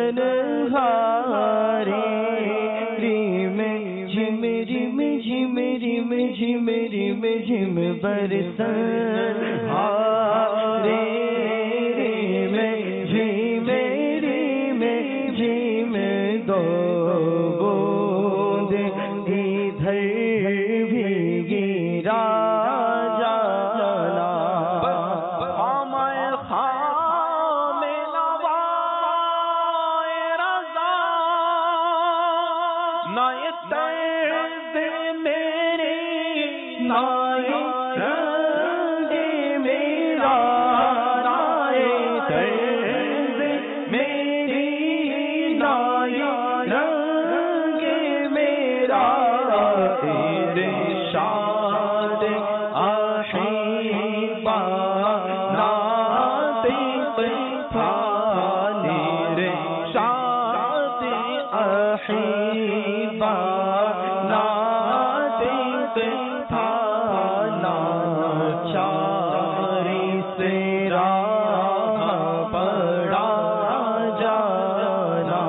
तन्हारे रिम झिम रिम झिम रिम झिम रिम झिम बरसन हारे रिम झिम रिम झिम दो बूंद इधर भी गिरा जाना हमारे खाम नवाए रज़ा नाए दर्द मेरे नाए रंग मेरा नाए दर्द मेरी नाए रंग मेरा इरशाद आहिबा नातिक था इरशाद आहिबा नातिक था नाचारी से राह पड़ा जाना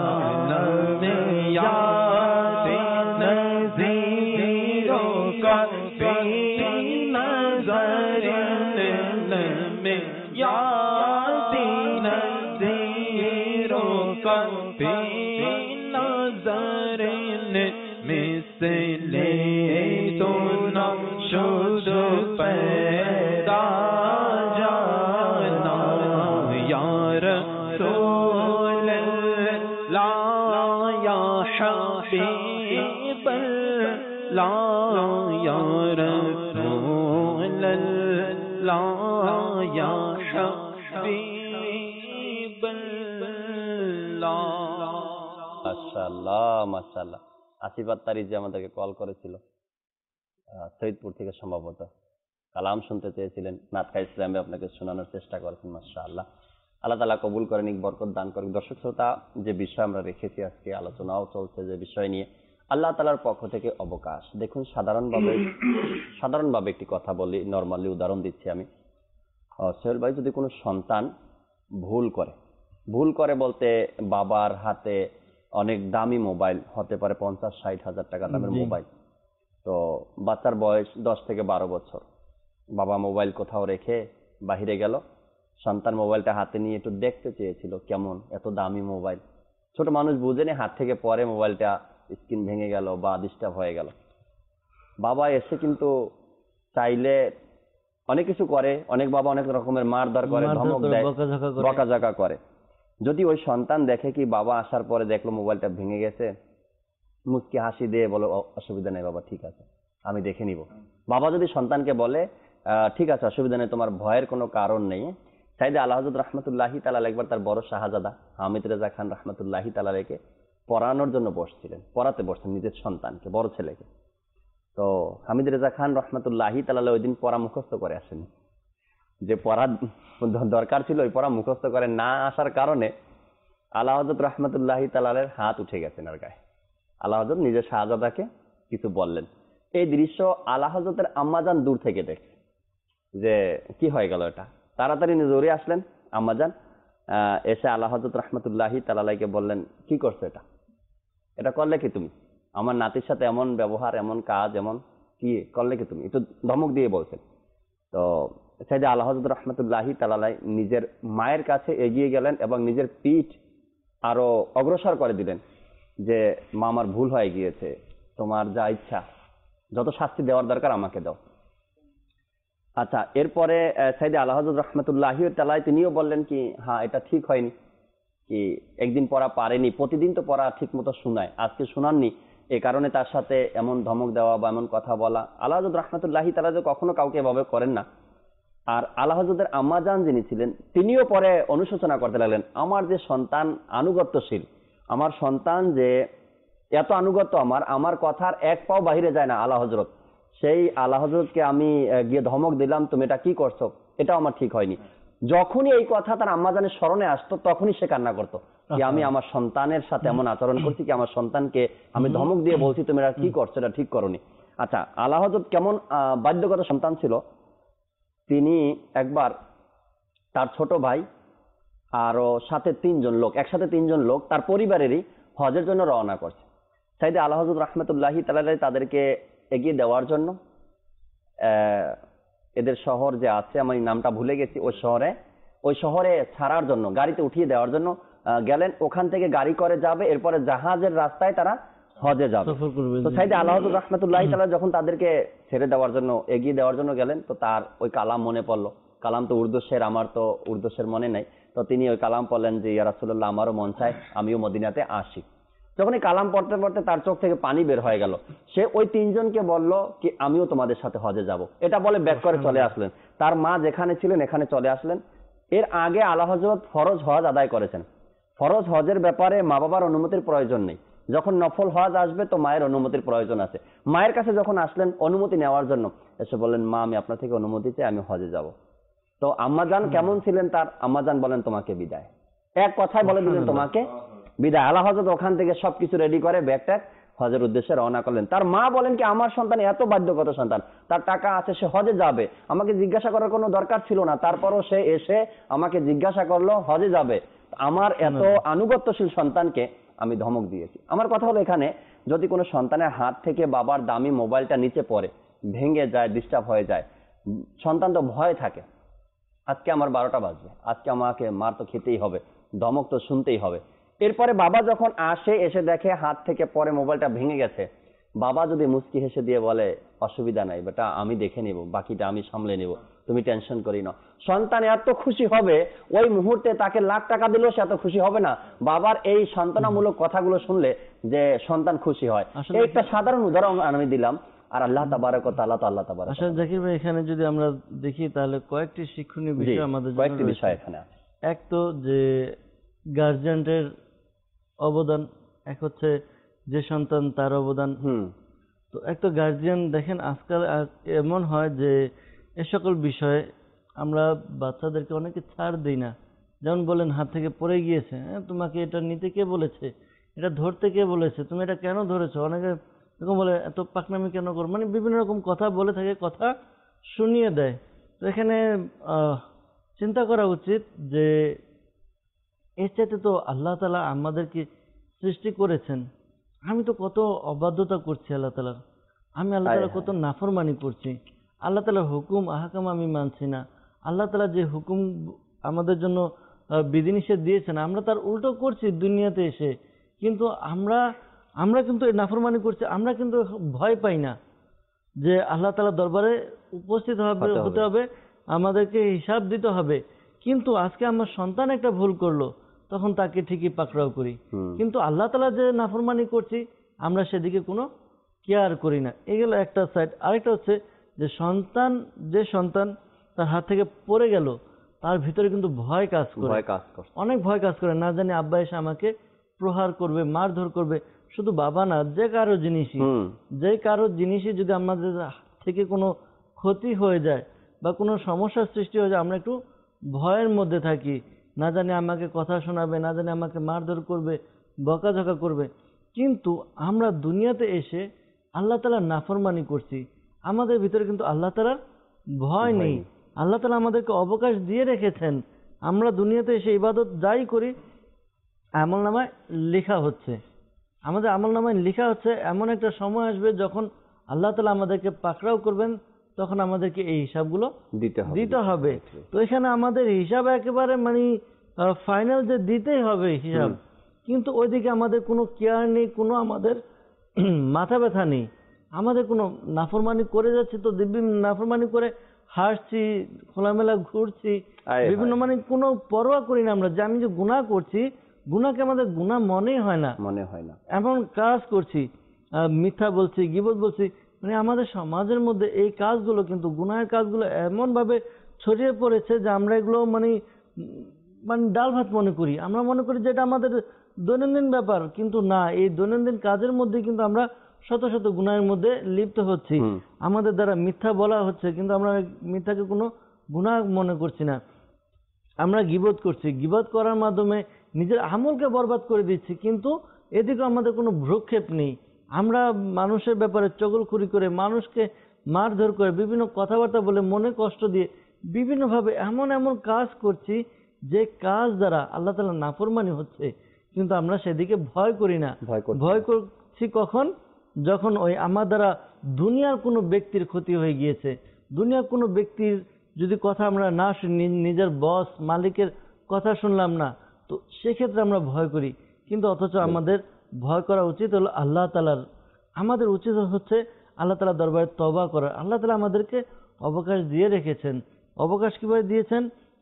नबियात नज़ीरों का फी नज़र नबियात नज़ीरों का फी नज़र मिसले तो न शुद पैदा जाना या रसूल अल्लाह या हबीब अल्लाह या रसूल अल्लाह या हबीब अल्लाह। মাশাআল্লাহ মাশাআল্লাহ। আসিফ আত্তারি যে আমাদেরকে কল করেছিল আহ, সৈয়দপুর থেকে সম্ভবত কালাম শুনতে চেয়েছিলেন, নাতকা ইসলামে আপনাকে শোনানোর চেষ্টা করেছেন। মাশাআল্লাহ, আল্লাহ তাআলা কবুল করেন, বরকত দান করেন। দর্শক শ্রোতা, যে বিষয় আমরা রেখেছি আজকে আলোচনাও চলছে যে বিষয় নিয়ে, আল্লাহ তাআলার পক্ষ থেকে অবকাশ। দেখুন, সাধারণভাবে সাধারণভাবে একটি কথা বলি, নর্মালি উদাহরণ দিচ্ছি আমি। আহ, সোহেল ভাই, যদি কোনো সন্তান ভুল করে, ভুল করে বলতে বাবার হাতে অনেক দামি মোবাইল, হতে পারে পঞ্চাশ ষাট হাজার টাকা দামের মোবাইল, তো বাচ্চার বয়স দশ থেকে বারো বছর, বাবা মোবাইল কোথাও রেখে বাহিরে গেল, সন্তান মোবাইলটা হাতে নিয়ে একটু দেখতে চেয়েছিল কেমন, এত দামি মোবাইল, ছোট মানুষ বুঝেনি, হাত থেকে পরে মোবাইলটা স্ক্রিন ভেঙে গেল বা ডিস্টার্ব হয়ে গেল। বাবা এসে কিন্তু চাইলে অনেক কিছু করে, অনেক বাবা অনেক রকমের মারধর করে, ধমক দেয়, বকাঝকা করে। যদি ওই সন্তান দেখে কি বাবা আসার পরে দেখলো মোবাইলটা ভেঙে গেছে, মুচকি হাসি দিয়ে বলো অসুবিধা নেই বাবা, ঠিক আছে আমি দেখে নিব। বাবা যদি সন্তানকে বলে ঠিক আছে অসুবিধা নেই, তোমার ভয়ের কোনো কারণ নেই। সাইদে আলা হযরত রাহমাতুল্লাহি তাআলা একবার তার বড় শাহজাদা হামিদ রেজা খান রাহমাতুল্লাহি তাআলাকে পড়ানোর জন্য বসছিলেন, পড়াতে বসছেন নিজের সন্তানকে, বড় ছেলেকে। তো হামিদ রেজা খান রাহমাতুল্লাহি তাআলা ওই দিন পড়া মুখস্থ করে আসেন, যে পড়া দরকার ছিল ওই পড়া মুখস্থ করে না আসার কারণে আলা হযরত রাহমাতুল্লাহি তাআলার হাত উঠে গেছেন আর গায়ে। আলা হযরত নিজের শাহজাদাকে কিছু বললেন। এই দৃশ্য আলা হযরতের আম্মাজান দূর থেকে দেখে যে কি হয়ে গেল এটা, তাড়াতাড়ি দৌড়ে আসলেন আম্মাজান, এসে আলা হযরত রাহমাতুল্লাহি তাআলাকে বললেন, কি করছো এটা, এটা করলে কি তুমি, আমার নাতির সাথে এমন ব্যবহার, এমন কাজ, এমন কি করলে কি তুমি, একটু ধমক দিয়ে বলছেন। তো সাইয়েদে আলা হযরত রাহমাতুল্লাহি তাআলা নিজের মায়ের কাছে এগিয়ে গেলেন এবং নিজের পিঠ আরো অগ্রসর করে দিলেন যে মা আমার ভুল হয়ে গিয়েছে, তোমার যা ইচ্ছা, যত শাস্তি দেওয়ার দরকার আমাকে দাও। আচ্ছা, এরপরে সাইয়েদে আলা হযরত রাহমাতুল্লাহি তাআলা তিনিও বললেন কি হ্যাঁ এটা ঠিক হয়নি, কি একদিন পড়া পারেনি, প্রতিদিন তো পড়া ঠিক মতো শোনায়, আজকে শোনাননি, এ কারণে তার সাথে এমন ধমক দেওয়া বা এমন কথা বলা। আলা হযরত রাহমাতুল্লাহি তাআলা যে কখনো কাউকে এভাবে করেন না। আর আলা হযরতের আম্মাজান যিনি ছিলেন তিনিও পরে অনুশোচনা করতে লাগলেন, আমার যে সন্তান আনুগত্যশীল, আমার সন্তান যে এত আনুগত্য, আমার আমার কথার এক পাও বাহিরে যায় না আলা হযরত, সেই আলা হযরতকে আমি গিয়ে ধমক দিলাম, তুমি এটা কি করছো, এটাও আমার ঠিক হয়নি। যখনই এই কথা তার আম্মাজানের স্মরণে আসতো তখনই সে কান্না করতো যে আমি আমার সন্তানের সাথে এমন আচরণ করছি, কি আমার সন্তানকে আমি ধমক দিয়ে বলছি তুমি এটা কি করছো, এটা ঠিক করোনি। আচ্ছা, আলা হযরত কেমন বাধ্যগত সন্তান ছিল, তিনি একবার তার ছোট ভাই আরো সাথে তিনজন লোক, একসাথে তিনজন লোক তার পরিবারেরই হজের জন্য রওনা করছে। সাইদে আলা হযরত রাহমাতুল্লাহি তাআলা তাদেরকে এগিয়ে দেওয়ার জন্য আহ এদের শহর যে আছে, আমি নামটা ভুলে গেছি, ওই শহরে ওই শহরে ছাড়ার জন্য, গাড়িতে উঠিয়ে দেওয়ার জন্য গেলেন। ওখান থেকে গাড়ি করে যাবে, এরপরে জাহাজের রাস্তায় তারা হজে যাবে। তো সাইদে আলা হযরত রাহমাতুল্লাহি তাআলা যখন তাদেরকে ছেড়ে দেওয়ার জন্য, এগিয়ে দেওয়ার জন্য গেলেন, তো তার ওই কালাম মনে পড়লো। কালাম তো উর্দু শের, আমার তো উর্দু শের মনে নাই। তো তিনি ওই কালাম পড়লেন যে ইয়া রাসূলুল্লাহ, আমারও মন চায় আমিও মদিনাতে আসি। যখন এই কালাম পড়তে পড়তে তার চোখ থেকে পানি বের হয়ে গেল, সে ওই তিনজনকে বলল কি আমিও তোমাদের সাথে হজে যাব। এটা বলে ব্যাক করে চলে আসলেন। তার মা যেখানে ছিলেন এখানে চলে আসলেন। এর আগে আলা হযরত ফরজ হজ আদায় করেছেন। ফরজ হজের ব্যাপারে মা বাবার অনুমতির প্রয়োজন নেই। যখন নফল হজ আসবে তো মায়ের অনুমতির প্রয়োজন আছে। মায়ের কাছে যখন আসলেন অনুমতি নেওয়ার জন্য, এসে বললেন মা আমি আপনার থেকে অনুমতি চাই, আমি হজে যাব। তো আম্মাজান কেমন ছিলেন তার? আম্মাজান বলেন তোমাকে বিদায়। এক কথায় বলে দিলেন তোমাকে বিদায়। আলা হযরত ওখান থেকে সবকিছু রেডি করে ব্যাগ ট্যাগ হজের উদ্দেশ্যে রওনা করলেন। তার মা বলেন কি আমার সন্তান এত বাধ্যগত সন্তান, তার টাকা আছে, সে হজে যাবে, আমাকে জিজ্ঞাসা করার কোনো দরকার ছিল না, তারপরও সে এসে আমাকে জিজ্ঞাসা করলো হজে যাবে। আমার এত আনুগত্যশীল সন্তানকে আমি ধমক দিয়েছি। আমার কথা হলো এখানে যদি কোনো সন্তানের হাত থেকে বাবার দামি মোবাইলটা নিচে পড়ে, ভেঙে যায়, ডিস্টার্ব হয়ে যায়, সন্তান তো ভয় থাকে, আজকে আমার বারোটা বাজবে, আজকে আমাকে মার তো খেতেই হবে, ধমক তো শুনতেই হবে। এরপরে বাবা যখন আসে, এসে দেখে হাত থেকে পরে মোবাইলটা ভেঙে গেছে, বাবা যদি মুস্কি হেসে দিয়ে বলে অসুবিধা নাই বেটা, আমি দেখে নিব, বাকিটা আমি সামলে নিব, তুমি টেনশন করি না, সন্তান এত খুশি হবে ওই মুহূর্তে তাকে লাখ টাকা দিলেও সে এত খুশি হবে না বাবার এই সন্তানামূলক কথাগুলো শুনলে যে সন্তান খুশি হয়। একটা সাধারণ উদাহরণ আমি দিলাম। আর আল্লাহ তাবারক ওয়া তাআলা তো আল্লাহ তাবারক। আচ্ছা জাকির ভাই, এখানে যদি আমরা দেখি তাহলে কয়েকটি শিক্ষণীয় বিষয় আমাদের জন্য কয়েকটি বিষয় এখানে আছে। এক তো যে গার্জিয়ানের অবদান, এক হচ্ছে যে সন্তান তার অবদান। হুম তো এক তো গার্জিয়ান দেখেন আজকাল এমন হয় যে এ সকল বিষয়ে আমরা বাচ্চাদেরকে অনেকে ছাড় দিই না। যেমন বলেন হাত থেকে পড়ে গিয়েছে, হ্যাঁ তোমাকে এটা নিতে কে বলেছে, এটা ধরতে কে বলেছে, তুমি এটা কেন ধরেছো, অনেকে এরকম বলে এত পাকনামি কেন করো, মানে বিভিন্ন রকম কথা বলে থাকে, কথা শুনিয়ে দেয়। তো এখানে চিন্তা করা উচিত যে এর চাইতে তো আল্লাহ তাআলা আমাদেরকে সৃষ্টি করেছেন, আমি তো কত অবাধ্যতা করছি আল্লাহ তাআলার, আমি আল্লাহ তাআলা কত নাফরমানি করছি, আল্লাহ তাআলার হুকুম আহকাম আমি মানছি না, আল্লাহ তাআলা যে হুকুম আমাদের জন্য বিধিনিষেধ দিয়েছেন আমরা তার উল্টো করছি দুনিয়াতে এসে। কিন্তু আমরা আমরা কিন্তু এই নাফরমানি করছি, আমরা কিন্তু ভয় পাই না যে আল্লাহ তাআলার দরবারে উপস্থিত হবে হতে হবে, আমাদেরকে হিসাব দিতে হবে। কিন্তু আজকে আমার সন্তান একটা ভুল করলো, তখন তাকে ঠিকই পাকড়াও করি, কিন্তু আল্লাহ তাআলা যে নাফরমানি করছি আমরা সেদিকে কোনো কেয়ার করি না। এগুলো একটা সাইড। আরেকটা হচ্ছে যে সন্তান যে সন্তান তার হাত থেকে পড়ে গেল তার ভিতরে কিন্তু ভয় কাজ করে, অনেক ভয় কাজ করে, না জানি আব্বা এসে আমাকে প্রহার করবে, মারধর করবে। শুধু বাবা না, যে কারো জিনিসই যে কারো জিনিসই যদি আমাদের থেকে কোনো ক্ষতি হয়ে যায় বা কোনো সমস্যার সৃষ্টি হয়ে যায়, আমরা একটু ভয়ের মধ্যে থাকি, না জানি আমাকে কথা শোনাবে, না জানি আমাকে মারধর করবে, বকাঝকা করবে। কিন্তু আমরা দুনিয়াতে এসে আল্লাহ তাআলার নাফরমানি করছি, আমাদের ভিতরে কিন্তু আল্লাহ তাআলার ভয় নেই। আল্লাহ তাআলা আমাদেরকে অবকাশ দিয়ে রেখেছেন, আমরা দুনিয়াতে এসে ইবাদত যাই করি আমলনামায় লেখা হচ্ছে, আমাদের আমলনামায় লেখা হচ্ছে। এমন একটা সময় আসবে যখন আল্লাহ তাআলা আমাদেরকে পাকড়াও করবেন, তখন আমাদেরকে এই হিসাবগুলো দিতে হবে। তো এখানে আমাদের হিসাব একেবারে মানে ফাইনাল যে দিতেই হবে হিসাব, কিন্তু ওইদিকে আমাদের কোনো কেয়ার নেই, কোনো আমাদের মাথা ব্যথা নেই। আমাদের কোনো নাফরমানি করে যাচ্ছি তো দিব্যি নাফরমানি করে হাসছি, খোলামেলা ঘুরছি, বিভিন্ন মানে কোনো পরোয়া করি না আমরা যে আমি যে গুনাহ করছি, গুনাহকে আমাদের গুনাহ মনেই হয় না, মনে হয় না। এমন কাজ করছি, মিথ্যা বলছি, গীবত বলছি, মানে আমাদের সমাজের মধ্যে এই কাজগুলো কিন্তু গুনাহের কাজগুলো এমন ভাবে ছড়িয়ে পড়েছে যে আমরা এগুলো মানে মানে ডাল ভাত মনে করি। আমরা মনে করি যে এটা আমাদের দৈনন্দিন ব্যাপার, কিন্তু না, এই দৈনন্দিন কাজের মধ্যে কিন্তু আমরা শত শত গুনাহের মধ্যে লিপ্ত হচ্ছি। আমাদের দ্বারা মিথ্যা বলা হচ্ছে, কিন্তু আমরা মিথ্যাকে কোনো গুনাহ মনে করছি না। আমরা গীবত করছি, গীবত করার মাধ্যমে নিজের আমলকে বরবাদ করে দিচ্ছি, কিন্তু এদিকে আমাদের কোনো ভ্রুক্ষেপ নেই। আমরা মানুষের ব্যাপারে চগলখুরি করে, মানুষকে মারধর করে, বিভিন্ন কথাবার্তা বলে, মনে কষ্ট দিয়ে বিভিন্নভাবে এমন এমন কাজ করছি যে কাজ দ্বারা আল্লাহ তাআলা নাফরমানি হচ্ছে, কিন্তু আমরা সেদিকে ভয় করি না। ভয় করছি ভয় করছি কখন? যখন ওই আমার দ্বারা দুনিয়ার কোনো ব্যক্তির ক্ষতি হয়ে গিয়েছে, দুনিয়ার কোনো ব্যক্তির যদি কথা আমরা না শুনি, নিজের বস মালিকের কথা শুনলাম না, তো সেক্ষেত্রে আমরা ভয় করি। কিন্তু অথচ আমাদের ভয় করা উচিত হলো আল্লাহ তাআলার। আমাদের উচিত হচ্ছে আল্লাহ তাআলার দরবারে তওবা করা। আল্লাহ তাআলা আমাদেরকে অবকাশ দিয়ে রেখেছেন। অবকাশ কিভাবে দিয়েছেন?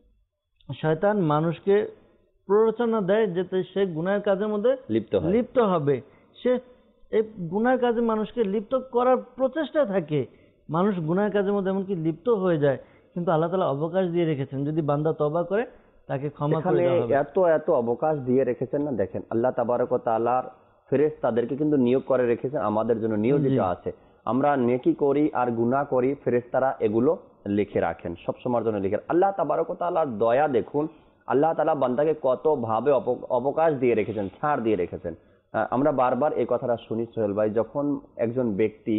শয়তান মানুষকে প্ররোচনা দেয় যাতে সে গুনাহের কাজের মধ্যে লিপ্ত হয়। লিপ্ত হবে। সে এই গুনাহের কাজে মানুষকে লিপ্ত করার প্রচেষ্টা থাকে, মানুষ গুনাহের কাজের মধ্যে এমনকি লিপ্ত হয়ে যায়। কিন্তু আল্লাহ তাআলা অবকাশ দিয়ে রেখেছেন, যদি বান্দা তওবা করে তাকে ক্ষমা করে এখানে দেওয়া হবে। এত এত অবকাশ দিয়ে রেখেছেন না, দেখেন আল্লাহ তাবারক ওয়া তাআলার ফেরেশতাদেরকে কিন্তু নিয়োগ করে রেখেছেন, আমাদের জন্য নিয়োজিত জি। আছে। আমরা নেকি করি আর গুনাহ করি, ফেরেশতারা এগুলো লিখে রাখেন, সব সময়ের জন্য লিখে। আল্লাহ তাবারক ওয়া তাআলার দয়া দেখুন, আল্লাহ তাআলা বান্দাকে কত ভাবে অপ- অবকাশ দিয়ে রেখেছেন, ছাড় দিয়ে রেখেছেন। আহ, আমরা বারবার এই কথাটা শুনি সোহেল ভাই, যখন একজন ব্যক্তি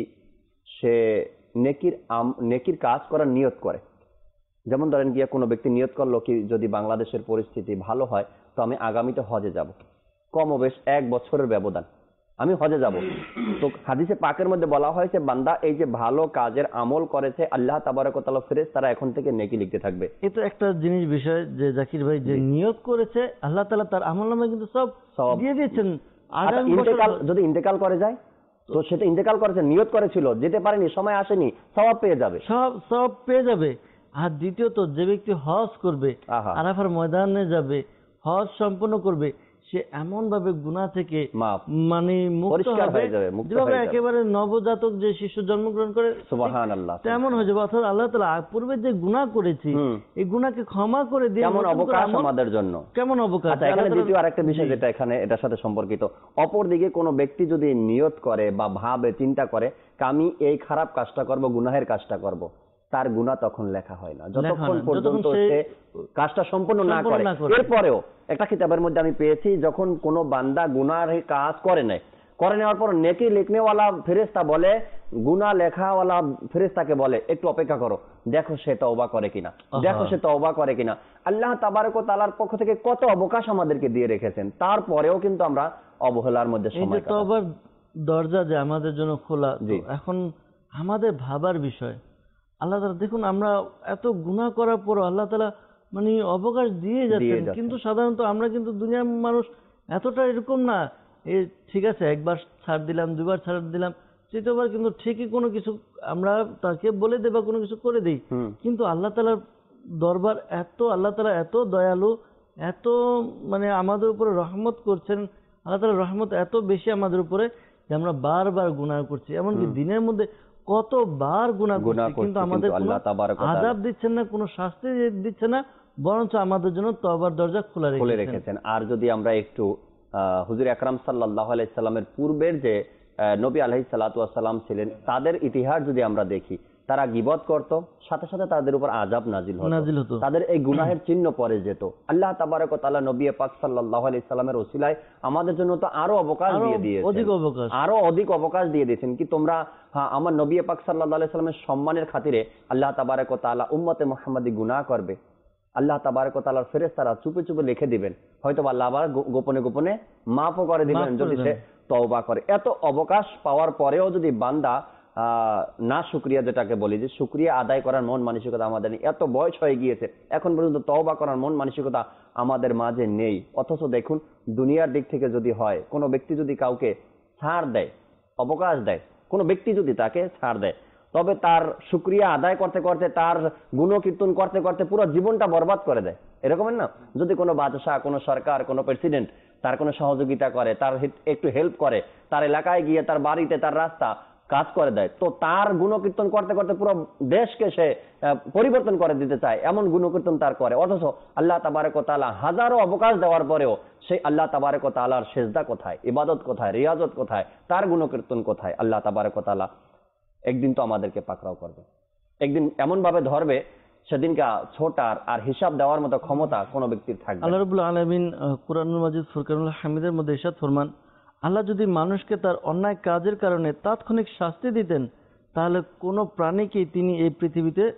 সে নেকির আম- নেকির কাজ করার নিয়ত করে, যেমন ধরেন গিয়ে কোনো ব্যক্তি নিয়ত করলো কি যদি বাংলাদেশের পরিস্থিতি ভালো হয় তো আমি আগামীতে হজে যাব, কম ও বেশ এক বছরের ব্যবধান আমি হজে যাব। তো হাদিসে পাকের মধ্যে বলা হয়েছে বান্দা এই যে ভালো কাজের আমল করেছে আল্লাহ তাবারক ওয়া তাআলা ফেরেশতারা এখন থেকে নেকি লিখতে থাকবে। এটা একটা জিনিস বিষয় যে জাকির ভাই যে নিয়ত করেছে আল্লাহ তাআলা তার আমলনামায় কিন্তু সব সব দিয়ে দিয়েছেন। আচ্ছা, আগামী বছর ইন্তেকাল যদি ইন্তেকাল করে যায় তো সেটা ইন্তেকাল করেছে, নিয়ত করেছিল, যেতে পারেনি, সময় আসেনি, সওয়াব পেয়ে যাবে। সব সব পেয়ে যাবে। আর দ্বিতীয়ত যে ব্যক্তি হজ করবে, আহা। আরাফার ময়দানে যাবে, হজ সম্পন্ন করবে, সে এমন ভাবে গুনাহ থেকে মাফ, মানে মুক্ত পরিষ্কার হবে হয়ে যাবে, মুক্ত যেভাবে হয়ে যাবে। একেবারে নবজাতক যে শিশু জন্মগ্রহণ করে সুবহানাল্লাহ। তেমন হয়ে যাবে। অর্থাৎ আল্লাহ তাআলা পূর্বে যে গুনাহ করেছি হুম। এই গুনাহকে ক্ষমা করে দিয়ে কেমন নতুন করে অবকাশ আমল- আমাদের জন্য। কেমন অবকাশ। আচ্ছা, এখানে আল্লাহ তাআলা- দ্বিতীয় আরেকটা বিষয় জি। যেটা এখানে এটার সাথে সম্পর্কিত, অপরদিকে কোনো ব্যক্তি যদি নিয়ত করে বা ভাবে চিন্তা করে আমি এই খারাপ কাজটা করব, গুনাহের কাজটা করব, তার গুনাহ তখন লেখা হয় না যতক্ষণ না, পর্যন্ত যতক্ষণ সে সে কাজটা সম্পূর্ণ না সম্পূর্ণ করে। না করে। এরপরেও একটা কিতাবের মধ্যে আমি পেয়েছি যখন কোনো বান্দা গুনাহের কাজ করে নেয়, করে নেওয়ার পর নেকি লিখনেওয়ালা ফেরেশতা বলে, গুনাহ লেখাওয়ালা ফেরেশতাকে বলে একটু অপেক্ষা করো, দেখো সে তওবা করে কিনা, দেখো সে তওবা করে কিনা। আল্লাহ তাবারক ওয়া তাআলার পক্ষ থেকে কত অবকাশ আমাদেরকে দিয়ে রেখেছেন, তারপরেও কিন্তু আমরা অবহেলার মধ্যে এই যে সময় কাটাই। তওবার দরজা যে আমাদের জন্য খোলা, তো জি। এখন আমাদের ভাবার বিষয় আল্লাহ তাআলা দেখুন আমরা এত গুনাহ করার পর আল্লাহ তাআলা মানে অবকাশ দিয়ে যাচ্ছেন, যাচ্ছেন। কিন্তু সাধারণত আমরা কিন্তু দুনিয়ার মানুষ এতটা এরকম না। এই ঠিক আছে একবার ছাড় দিলাম, দুবার ছাড় দিলাম, তৃতীয়বার কিন্তু ঠিকই কোনো কিছু আমরা তাকে বলে দেবা কোনো কিছু করে দেই। হুম। কিন্তু আল্লাহ তাআলার দরবার এত, আল্লাহ তাআলা এত দয়ালু, এত মানে আমাদের উপরে রহমত করছেন, আল্লাহ তাআলার রহমত এত বেশি আমাদের উপরে যে আমরা বারবার গুনাহ করছি, এমনকি দিনের মধ্যে কতবার গুনাহ গুনাহ করছি, করছি, কিন্তু আমাদের কিন্তু কোনো আল্লাহ তাবারক ওয়া তাআলা আযাব দিচ্ছেন না, কোনো শাস্তি দিচ্ছেন না, বরঞ্চ আমাদের জন্য তওবার দরজা খোলা খুলে রেখেছেন। রেখেছেন। আর যদি আমরা একটু আহ, হুজুর আকরাম সাল্লাল্লাহু আলাইহি সাল্লামের পূর্বের যে আহ, নবী আলাইহিস সালাতু ওয়াস সালাম ছিলেন, তাদের ইতিহাস যদি আমরা দেখি, তারা গীবত করত, সাথে সাথে তাদের উপর আযাব নাজিল হতো, নাজিল হতো। তাদের এই গুনাহের চিহ্ন পড়ে যেত। আল্লাহ তাবারক ওয়া তাআলা নবী পাক সাল্লাল্লাহু আলাইহি সাল্লামের ওসিলায় আমাদের জন্য তো আরো অবকাশ আরো দিয়ে দিয়েছেন, অধিক অবকাশ। আরো অধিক অবকাশ দিয়ে দিয়েছেন কি তোমরা হ্যাঁ, আমার নবী পাক সাল্লাল্লাহু আলাইহি সাল্লামের সম্মানের খাতিরে আল্লাহ তাবারক ওয়া তাআলা উম্মতে মুহাম্মাদি গুনাহ করবে, আল্লাহ তাবারক ওয়া তাআলার ফেরেশতারা চুপে চুপে লিখে দিবেন, হয়তো আল্লাহ আবার গো- গোপনে গোপনে মাফও করে দিবেন মাফ করে যদি সে দেন। তওবা করে। এত অবকাশ পাওয়ার পরেও যদি বান্দা আহ, না শুকরিয়া, যেটাকে বলি যে শুকরিয়া আদায় করার মন মানসিকতা আমাদের নেই, এত বয়স হয়ে গিয়েছে এখন পর্যন্ত তওবা করার মন মানসিকতা আমাদের মাঝে নেই। অথচ দেখুন দুনিয়ার দিক থেকে যদি হয়, কোনো ব্যক্তি যদি কাউকে ছাড় দেয়, অবকাশ দেয়, কোনো ব্যক্তি যদি তাকে ছাড় দেয়, তবে তার শুকরিয়া আদায় করতে করতে, তার গুণকীর্তন করতে করতে পুরো জীবনটা বরবাদ করে দেয়, এরকমের না? যদি কোনো বাদশাহ, কোনো সরকার, কোনো প্রেসিডেন্ট তার কোনো সহযোগিতা করে, তার হে- একটু হেল্প করে, তার এলাকায় গিয়ে তার বাড়িতে তার রাস্তা কাজ করে দেয়, তো তার গুণকীর্তন করতে করতে পুরো দেশকে সে আহ, পরিবর্তন করে দিতে চায়, এমন গুণকীর্তন তার করে। অথচ আল্লাহ তাবারক ওয়া তাআলা হাজারো অবকাশ দেওয়ার পরেও সেই আল্লাহ তাবারক ওয়া তাআলার সেজদা কোথায়, ইবাদত কোথায়, রিয়াজত কোথায়, তার গুণকীর্তন কোথায়? আল্লাহ তাবারক ওয়া তাআলা একদিন তো আমাদেরকে পাকড়াও করবে, একদিন এমন ভাবে ধরবে সেদিনকে ছোটার আর হিসাব দেওয়ার মতো ক্ষমতা কোনো ব্যক্তির থাকবে না। আল্লাহ রাব্বুল আলামিন আহ, কুরআনুল মাজিদ ফুরকানুল হামিদের মধ্যে ইরশাদ ফরমান, আল্লাহ যদি মানুষকে তার অন্যায় কাজের কারণে তাৎক্ষণিক শাস্তি দিতেন তাহলে কোনো প্রাণীকেই তিনি এই পৃথিবীতে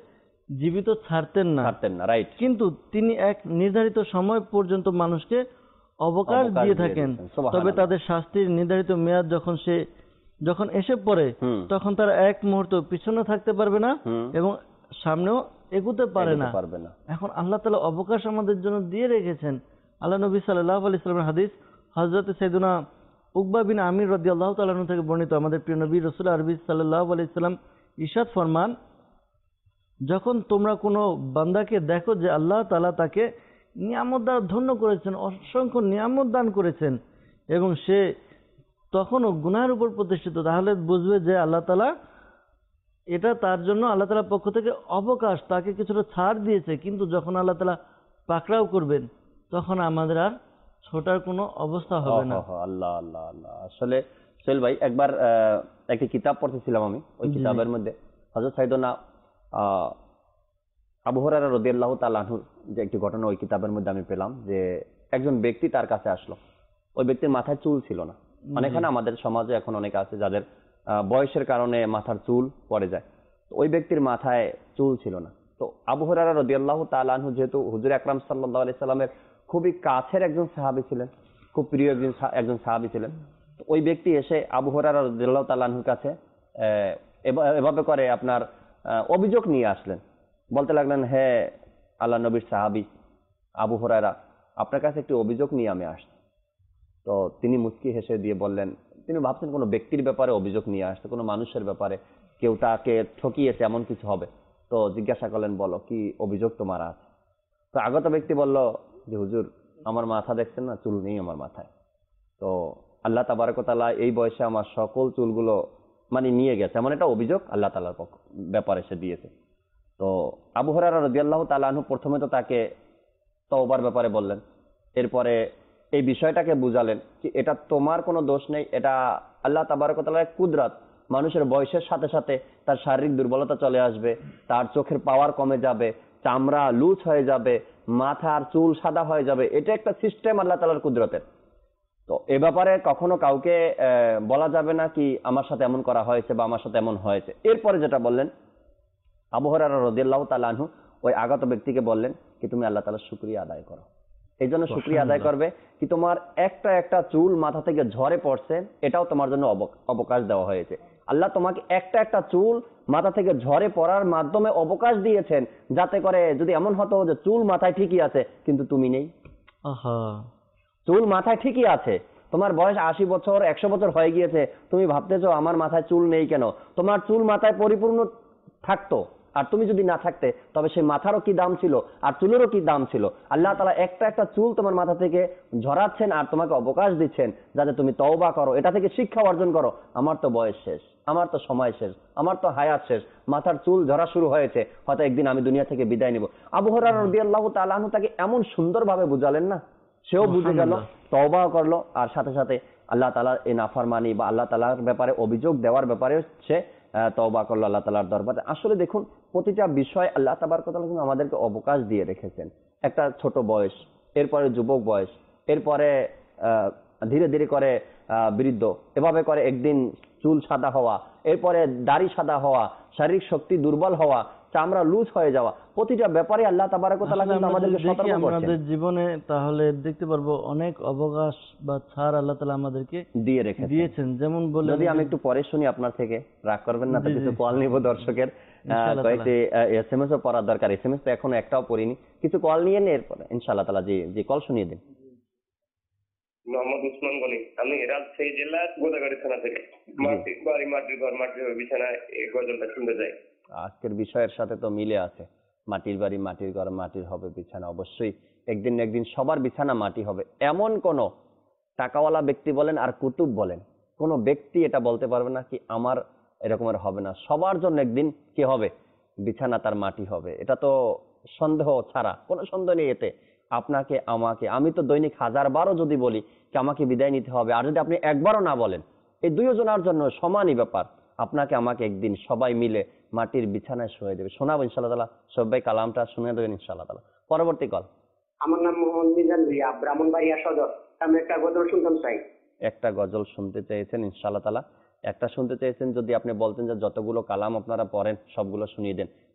জীবিত ছাড়তেন না ছাড়তেন না, রাইট। কিন্তু তিনি এক নির্ধারিত সময় পর্যন্ত মানুষকে অবকাশ অবকাশ দিয়ে দিয়ে থাকেন। দিয়েছেন, সুবহানাল্লাহ। তবে তাদের শাস্তির নির্ধারিত মেয়াদ যখন সে যখন এসে পড়ে হুম। তখন তারা এক মুহূর্ত পিছনে থাকতে পারবে না হুম। এবং সামনেও এগুতে পারে এগোতে না। পারবে না। এখন আল্লাহ তাআলা অবকাশ আমাদের জন্য দিয়ে রেখেছেন। আল্লাহ নবী সাল্লাল্লাহু আলাইহি সাল্লামের হাদিস, হযরত সাইয়েদুনা উকবা বিন আমির রাদিয়াল্লাহু তাআলা আনহু থেকে বর্ণিত, আমাদের প্রিয় নবী রাসূল আরবি সাল্লাল্লাহু আলাইহি সাল্লাম ইরশাদ ফরমান, যখন তোমরা কোনো বান্দাকে দেখো যে আল্লাহ তাআলা তাকে নিয়ামত দ্বারা ধন্য করেছেন, অসংখ্য নিয়ামত দান করেছেন এবং সে তখনও গুনাহের উপর প্রতিষ্ঠিত, তাহলে বুঝবে যে আল্লাহ তাআলা এটা তার জন্য আল্লাহ তাআলার পক্ষ থেকে অবকাশ, তাকে কিছুটা ছাড় দিয়েছে। কিন্তু যখন আল্লাহ তাআলা পাকড়াও করবেন তখন আমাদের আর ছোটার কোনো অবস্থা হবে না। ওহো, আল্লাহ আল্লাহ আল্লাহ। আসলে সোহেল ভাই, একবার আহ, একটি কিতাব পড়তেছিলাম আমি, ওই জি। কিতাবের মধ্যে হযরত সাইয়েদনা আহ, আবু হুরায়রা রাদিয়াল্লাহু তাআলা আনহু যে একটি ঘটনা ওই কিতাবের মধ্যে আমি পেলাম, যে একজন ব্যক্তি তার কাছে আসলো। ওই ব্যক্তির মাথায় চুল ছিল না। মানে এখানে আমাদের সমাজে এখন অনেকে আছে যাদের আহ, বয়সের কারণে মাথার চুল পড়ে যায়। তো ওই ব্যক্তির মাথায় চুল ছিল না। তো আবু হুরায়রা রাদিয়াল্লাহু তাআলা আনহু যেহেতু হুজুর আকরাম সাল্লাল্লাহু আলাইহি সাল্লামের খুবই কাছের একজন সাহাবী ছিলেন, খুব প্রিয় একজন সা- একজন সাহাবী ছিলেন, তো ওই ব্যক্তি এসে আবু হুরায়রা রাদিয়াল্লাহু তাআলা আনহুর কাছে আহ, এবা- এভাবে করে আপনার আহ, অভিযোগ নিয়ে আসলেন। বলতে লাগলেন, হে আল্লাহ নবীর সাহাবী আবু হুরায়রা, আপনার কাছে একটি অভিযোগ নিয়ে আমি আসছি। তো তিনি মুচকি হেসে দিয়ে বললেন, তিনি ভাবছেন কোনো ব্যক্তির ব্যাপারে অভিযোগ নিয়ে আসছে, কোনো মানুষের ব্যাপারে, কেউ তাকে ঠকিয়েছে এমন কিছু হবে। তো জিজ্ঞাসা করলেন, বলো কি অভিযোগ তোমার আছে? তো আগত ব্যক্তি বলল যে হুজুর, আমার মাথা দেখছেন না, চুল নেই আমার মাথায়। তো আল্লাহ তাবারক ওয়া তাআলা এই বয়সে আমার সকল চুলগুলো মানে নিয়ে গেছে, এমন একটা অভিযোগ আল্লাহ তাআলার পক্ষ ব্যাপারে সে দিয়েছে। তো আবু হুরায়রা রাদিয়াল্লাহু তাআলা আনহু প্রথমে তো তাকে তওবার ব্যাপারে বললেন, এরপরে এই বিষয়টাকে বুঝালেন যে এটা তোমার কোনো দোষ নেই, এটা আল্লাহ তাবারক ওয়া তাআলার কুদরত। মানুষের বয়সের সাথে সাথে তার শারীরিক দুর্বলতা চলে আসবে, তার চোখের পাওয়ার কমে যাবে, চামড়া লুজ হয়ে যাবে, মাথার চুল সাদা হয়ে যাবে, এটা একটা সিস্টেম আল্লাহ তাআলার কুদরতের। তো এ ব্যাপারে কখনো কাউকে আহ, বলা যাবে না কি আমার সাথে এমন করা হয়েছে বা আমার সাথে এমন হয়েছে। এরপরে যেটা বললেন, আবু হুরায়রা রাদিয়াল্লাহু তাআলা আনহু ওই আগত ব্যক্তিকে বললেন কি তুমি আল্লাহ তাআলার শুকরিয়া আদায় করো। এই জন্য শুকরিয়া আদায় করবে কি তোমার একটা একটা চুল মাথা থেকে ঝরে পড়ছে, এটাও তোমার জন্য অবক- অবকাশ দেওয়া হয়েছে। আল্লাহ তোমাকে একটা একটা চুল মাথা থেকে ঝরে পড়ার মাধ্যমে অবকাশ দিয়েছেন, যাতে করে যদি এমন হতো যে চুল মাথায় ঠিকই আছে কিন্তু তুমি নেই, আহা, চুল মাথায় ঠিকই আছে, তোমার বয়স আশি বছর একশো বছর হয়ে গিয়েছে, তুমি ভাবতেছো আমার মাথায় চুল নেই কেন? তোমার চুল মাথায় পরিপূর্ণ থাকতো, আর তুমি যদি না থাকতে তবে সেই মাথারও কি দাম ছিল আর চুলেরও কি দাম ছিল। আল্লাহ তাআলা একটা একটা চুল তোমার মাথা থেকে ঝরাচ্ছেন আর তোমাকে অবকাশ দিচ্ছেন যাতে তুমি তওবা করো, এটা থেকে শিক্ষা অর্জন করো। আমার তো বয়স শেষ, আমার তো সময় শেষ, আমার তো হায়াত শেষ, মাথার চুল ঝরা শুরু হয়েছে, হয়তো একদিন আমি দুনিয়া থেকে বিদায় নিব। আবু হুরায়রা রাদিয়াল্লাহু তাআলা আনহু তাকে এমন সুন্দরভাবে বুঝালেন না, সেও বুঝে গেল, তওবাও করলো, আর সাথে সাথে আল্লাহ তাআলার এই নাফরমানি বা আল্লাহ তাআলার ব্যাপারে অভিযোগ দেওয়ার ব্যাপারে সে আহ, তওবা করলো আল্লাহ তাআলার দরবারে। আসলে দেখুন, প্রতিটা বিষয় আল্লাহ তাবারক ওয়া তাআলা কিন্তু আমাদেরকে অবকাশ দিয়ে রেখেছেন। একটা ছোট বয়স, এরপরে যুবক বয়স, এরপরে আহ, ধীরে ধীরে করে আহ, বৃদ্ধ, এভাবে করে একদিন চুল সাদা হওয়া, এরপরে দাড়ি সাদা হওয়া, শারীরিক শক্তি দুর্বল হওয়া, চামড়া লুজ হয়ে যাওয়া, প্রতিটা ব্যাপারে আল্লাহ তাবারক ওয়া তাআলা আসলে কিন্তু আমরা আমাদেরকে যদি দেখি সতর্ক করছেন, আমাদের জীবনে, তাহলে দেখতে পারবো অনেক অবকাশ বা ছাড় আল্লাহ তাআলা আমাদেরকে দিয়ে রেখেছেন। দিয়েছেন। যেমন বলে যদি আমি একটু পরে শুনি আপনার থেকে, রাগ করবেন না তো? জি, জি। কিছু কল নিব দর্শকের, আহ, ইনশাআল্লাহ কয়েকটি এস এম এস ও পড়ার দরকার, এস এম এস তো এখনো একটাও পড়িনি, কিছু কল নিয়ে নিয়ে এরপরে ইনশাআল্লাহ তাআলা জি জি কল শুনিয়ে দিন। মোহাম্মদ উসমান গনি, আমি রাজশাহী জেলার গোদাগাড়ি থানা থেকে। মাটির বাড়ি, মাটির ঘর, মাটির ঘর, বিছানায় এই গজলটা শুনতে যাই। আজকের বিষয়ের সাথে তো মিলে আছে, মাটির বাড়ি, মাটির ঘর, মাটির হবে বিছানা। অবশ্যই একদিন না একদিন সবার বিছানা মাটি হবে। এমন কোন টাকাওয়ালা ব্যক্তি বলেন আর কুতুব বলেন, কোন ব্যক্তি এটা বলতে পারবে না কি আমার এরকমের হবে না। সবার জন্য একদিন কি হবে? বিছানা তার মাটি হবে। এটা তো সন্দেহ ছাড়া, কোনো সন্দেহ নেই এতে। আপনাকে আমাকে, আমি তো দৈনিক হাজার বারও যদি বলি যে আমাকে বিদায় নিতে হবে, আর যদি আপনি একবারও না বলেন, এই দুইজনের জন্য সমানই ব্যাপার। আপনাকে আমাকে একদিন সবাই মিলে মাটির বিছানায় শুয়ে দেবে। শোনাবো ইনশাআল্লাহ তাআলা, সবাই কালামটা শুনে দেবেন ইনশাআল্লাহ তাআলা। পরবর্তী কল। আমার নাম মোহাম্মদ মিজান ভুইয়া, ব্রাহ্মণবাড়িয়া সদর। আমি একটা গজল শুনতাম চাই। একটা গজল শুনতে চেয়েছেন ইনশাআল্লাহ তাআলা, একটা শুনতে চেয়েছেন, যদি আপনি বলতেন যে যতগুলো কালাম আপনারা পড়েন সবগুলো শুনিয়ে দেন,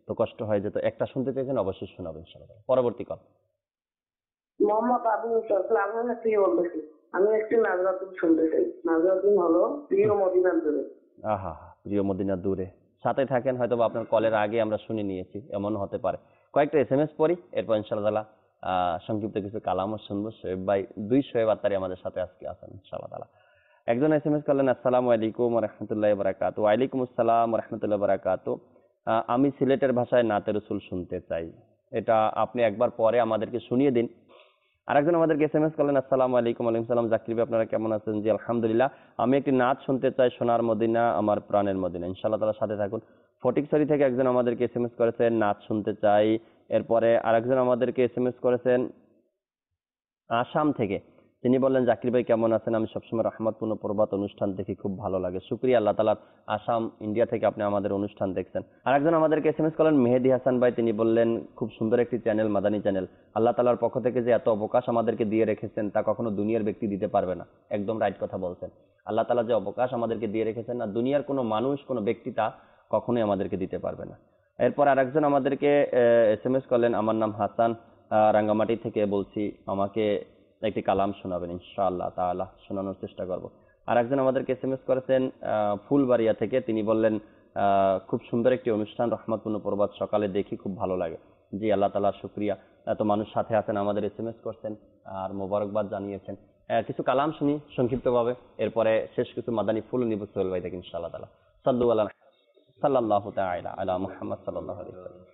তো কষ্ট হয়ে যেত। একটা শুনতে চাইছেন, অবশ্যই শোনাবো ইনশাআল্লাহ। পরবর্তী কল। মোহাম্মদ আবু মুসাফির আপনার প্রিয় বলতেছি, আমি একটু নাজরাতুল শুনতে চাই। নাজরাতুল হলো প্রিয় মদিনার দূরে। আহা, প্রিয় মদিনার দূরে। সাথে থাকেন, হয়তো বা আপনার কলের আগে আমরা শুনে নিয়েছি, এমন হতে পারে। কয়েকটা এস এম এস পড়ি, এরপর ইনশাআল্লাহ আহ সংক্ষিপ্ত কিছু কালামও শুনবো। শোয়েব ভাই, দুই শোয়েব আত্মারি আমাদের সাথে আজকে আছেন ইনশাআল্লাহ। একজন এস এম এস করলেন, আসসালামু আলাইকুম ওয়া রাহমাতুল্লাহি ওয়া বারাকাতুহু। ওয়া আলাইকুম আসসালাম ওয়া রাহমাতুল্লাহি ওয়া বারাকাতুহু। আমি সিলেটের ভাষায় নাতে রসুল শুনতে চাই, এটা আপনি একবার পরে আমাদেরকে শুনিয়ে দিন। আরেকজন আমাদেরকে এস এম এস করলেন, আসসালামু আলাইকুম। ওয়ালাইকুম সালাম, জাকির ভাই আপনারা কেমন আছেন? জি আলহামদুলিল্লাহ, আমি একটি নাচ শুনতে চাই, সোনার মদিনা আমার প্রাণের মদিনা। ইনশাআল্লাহ তাআলা সাথে থাকুন। ফটিকছড়ি থেকে একজন আমাদেরকে এস এম এস করেছেন, নাচ শুনতে চাই। এরপরে আরেকজন আমাদেরকে এস এম এস করেছেন আসাম থেকে, তিনি বললেন, জাকির ভাই কেমন আছেন? আমি সবসময় রহমতপূর্ণ প্রভাত অনুষ্ঠান দেখি, খুব ভালো লাগে। শুকরিয়া আল্লাহ তাআলার, আসাম ইন্ডিয়া থেকে আপনি আমাদের অনুষ্ঠান দেখছেন। আর একজন আমাদেরকে এস এম এস করলেন মেহেদি হাসান ভাই, তিনি বললেন, খুব সুন্দর একটি চ্যানেল, মাদানী চ্যানেল। আল্লাহ তাআলার পক্ষ থেকে যে এত অবকাশ আমাদেরকে দিয়ে রেখেছেন, তা কখনো দুনিয়ার ব্যক্তি দিতে পারবে না। একদম রাইট কথা বলছেন। আল্লাহ তাআলা যে অবকাশ আমাদেরকে দিয়ে রেখেছেন না, দুনিয়ার কোনো মানুষ, কোনো ব্যক্তি তা কখনোই আমাদেরকে দিতে পারবে না। এরপর আরেকজন আমাদেরকে এস এম এস করলেন, আমার নাম হাসান, রাঙ্গামাটি থেকে বলছি, আমাকে একটি কালাম শোনাবেন ইনশাআল্লাহ তাআলা, শোনানোর চেষ্টা করব। আর একজন আমাদেরকে এস এম এস করেছেন ফুলবাড়িয়া থেকে, তিনি বললেন, খুব সুন্দর একটি অনুষ্ঠান, রহমতপূর্ণ প্রভাত সকালে দেখি, খুব ভালো লাগে। জি আল্লাহ তাআলা শুকরিয়া, এত মানুষ সাথে আছেন, আমাদের এস এম এস করছেন আর মোবারকবাদ জানিয়েছেন। কিছু কালাম শুনি সংক্ষিপ্তভাবে, এরপরে শেষ কিছু মাদানী ফুল নিব সোহেল ভাই থেকে ইনশাআল্লাহ তাআলা। সাল্লু আলা সাল্লাল্লাহু তাআলা আলা মুহাম্মদ সাল্লাল্লাহু আলাইহি ওয়াসাল্লাম।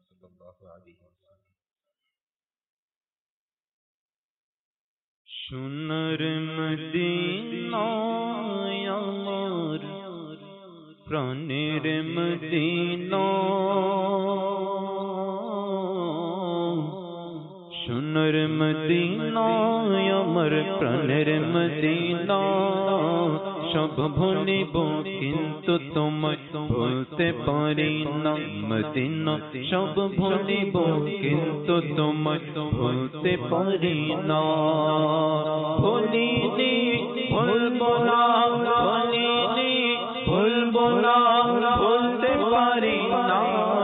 সোনার মদিনায় আমার প্রাণের মদিনা, সোনার মদিনায় আমার প্রাণের মদিনা, সব ভুলিব কিন্তু তোমায় ভুলতে পারি না। মদিনা সব ভুলিব কিন্তু তোমায় ভুলতে পারি না। ভুলিনি ভুলব না, ভুলিনি ভুলব না, ভুলতে পারি না।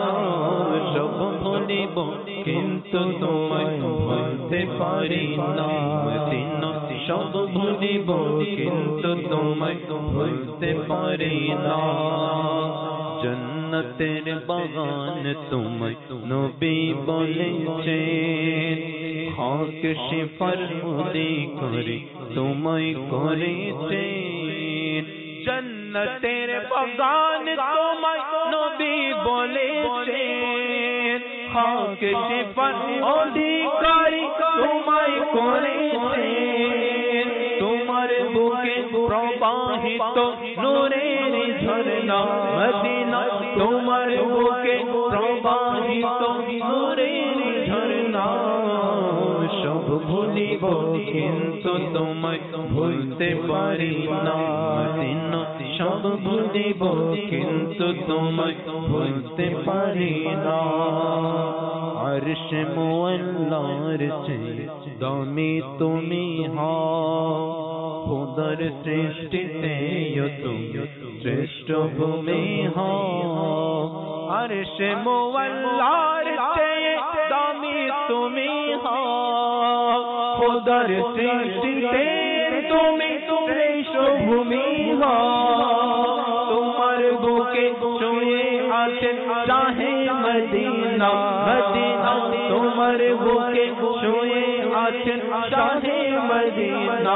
সব ভুলিব কিন্তু তোমায় ভুলতে পারি না। মদিনা সব ভুলিব কিন্তু তোমায় ভুলতে পারি না। জান্নাতের বাগান তোমায় নবী বলেছেন, হক শিফার মুদি করে তোমায় করেছেন। জান্নাতের বাগান তোমায় নবী বলেছেন, হক শিফার অধিকারী তোমায় করেছেন। তোমার বুকে প্রবাহিত নূরের ঝরনা মদিনা, তোমার বুকে প্রবাহিত নূরের ঝরনা। সব ভুলিব কিন্তু তোমায় ভুলতে পারি না। মদিনা সব ভুলিব কিন্তু তোমায় ভুলতে পারি না। আরশ মুআল্লার চেয়ে দামি তুমি হও, খোদার সৃষ্টিতে তুমি শ্রেষ্ঠ ভূমি হও। আরশ মুআল্লার চেয়ে দামি তুমি হও, খোদার সৃষ্টিতে তুমি শ্রেষ্ঠ ভূমি হও। তোমার বুকে শুয়ে আছেন শাহে মদিনা, মদিনা তোমার বুকে শুয়ে আছেন শাহে মদিনা।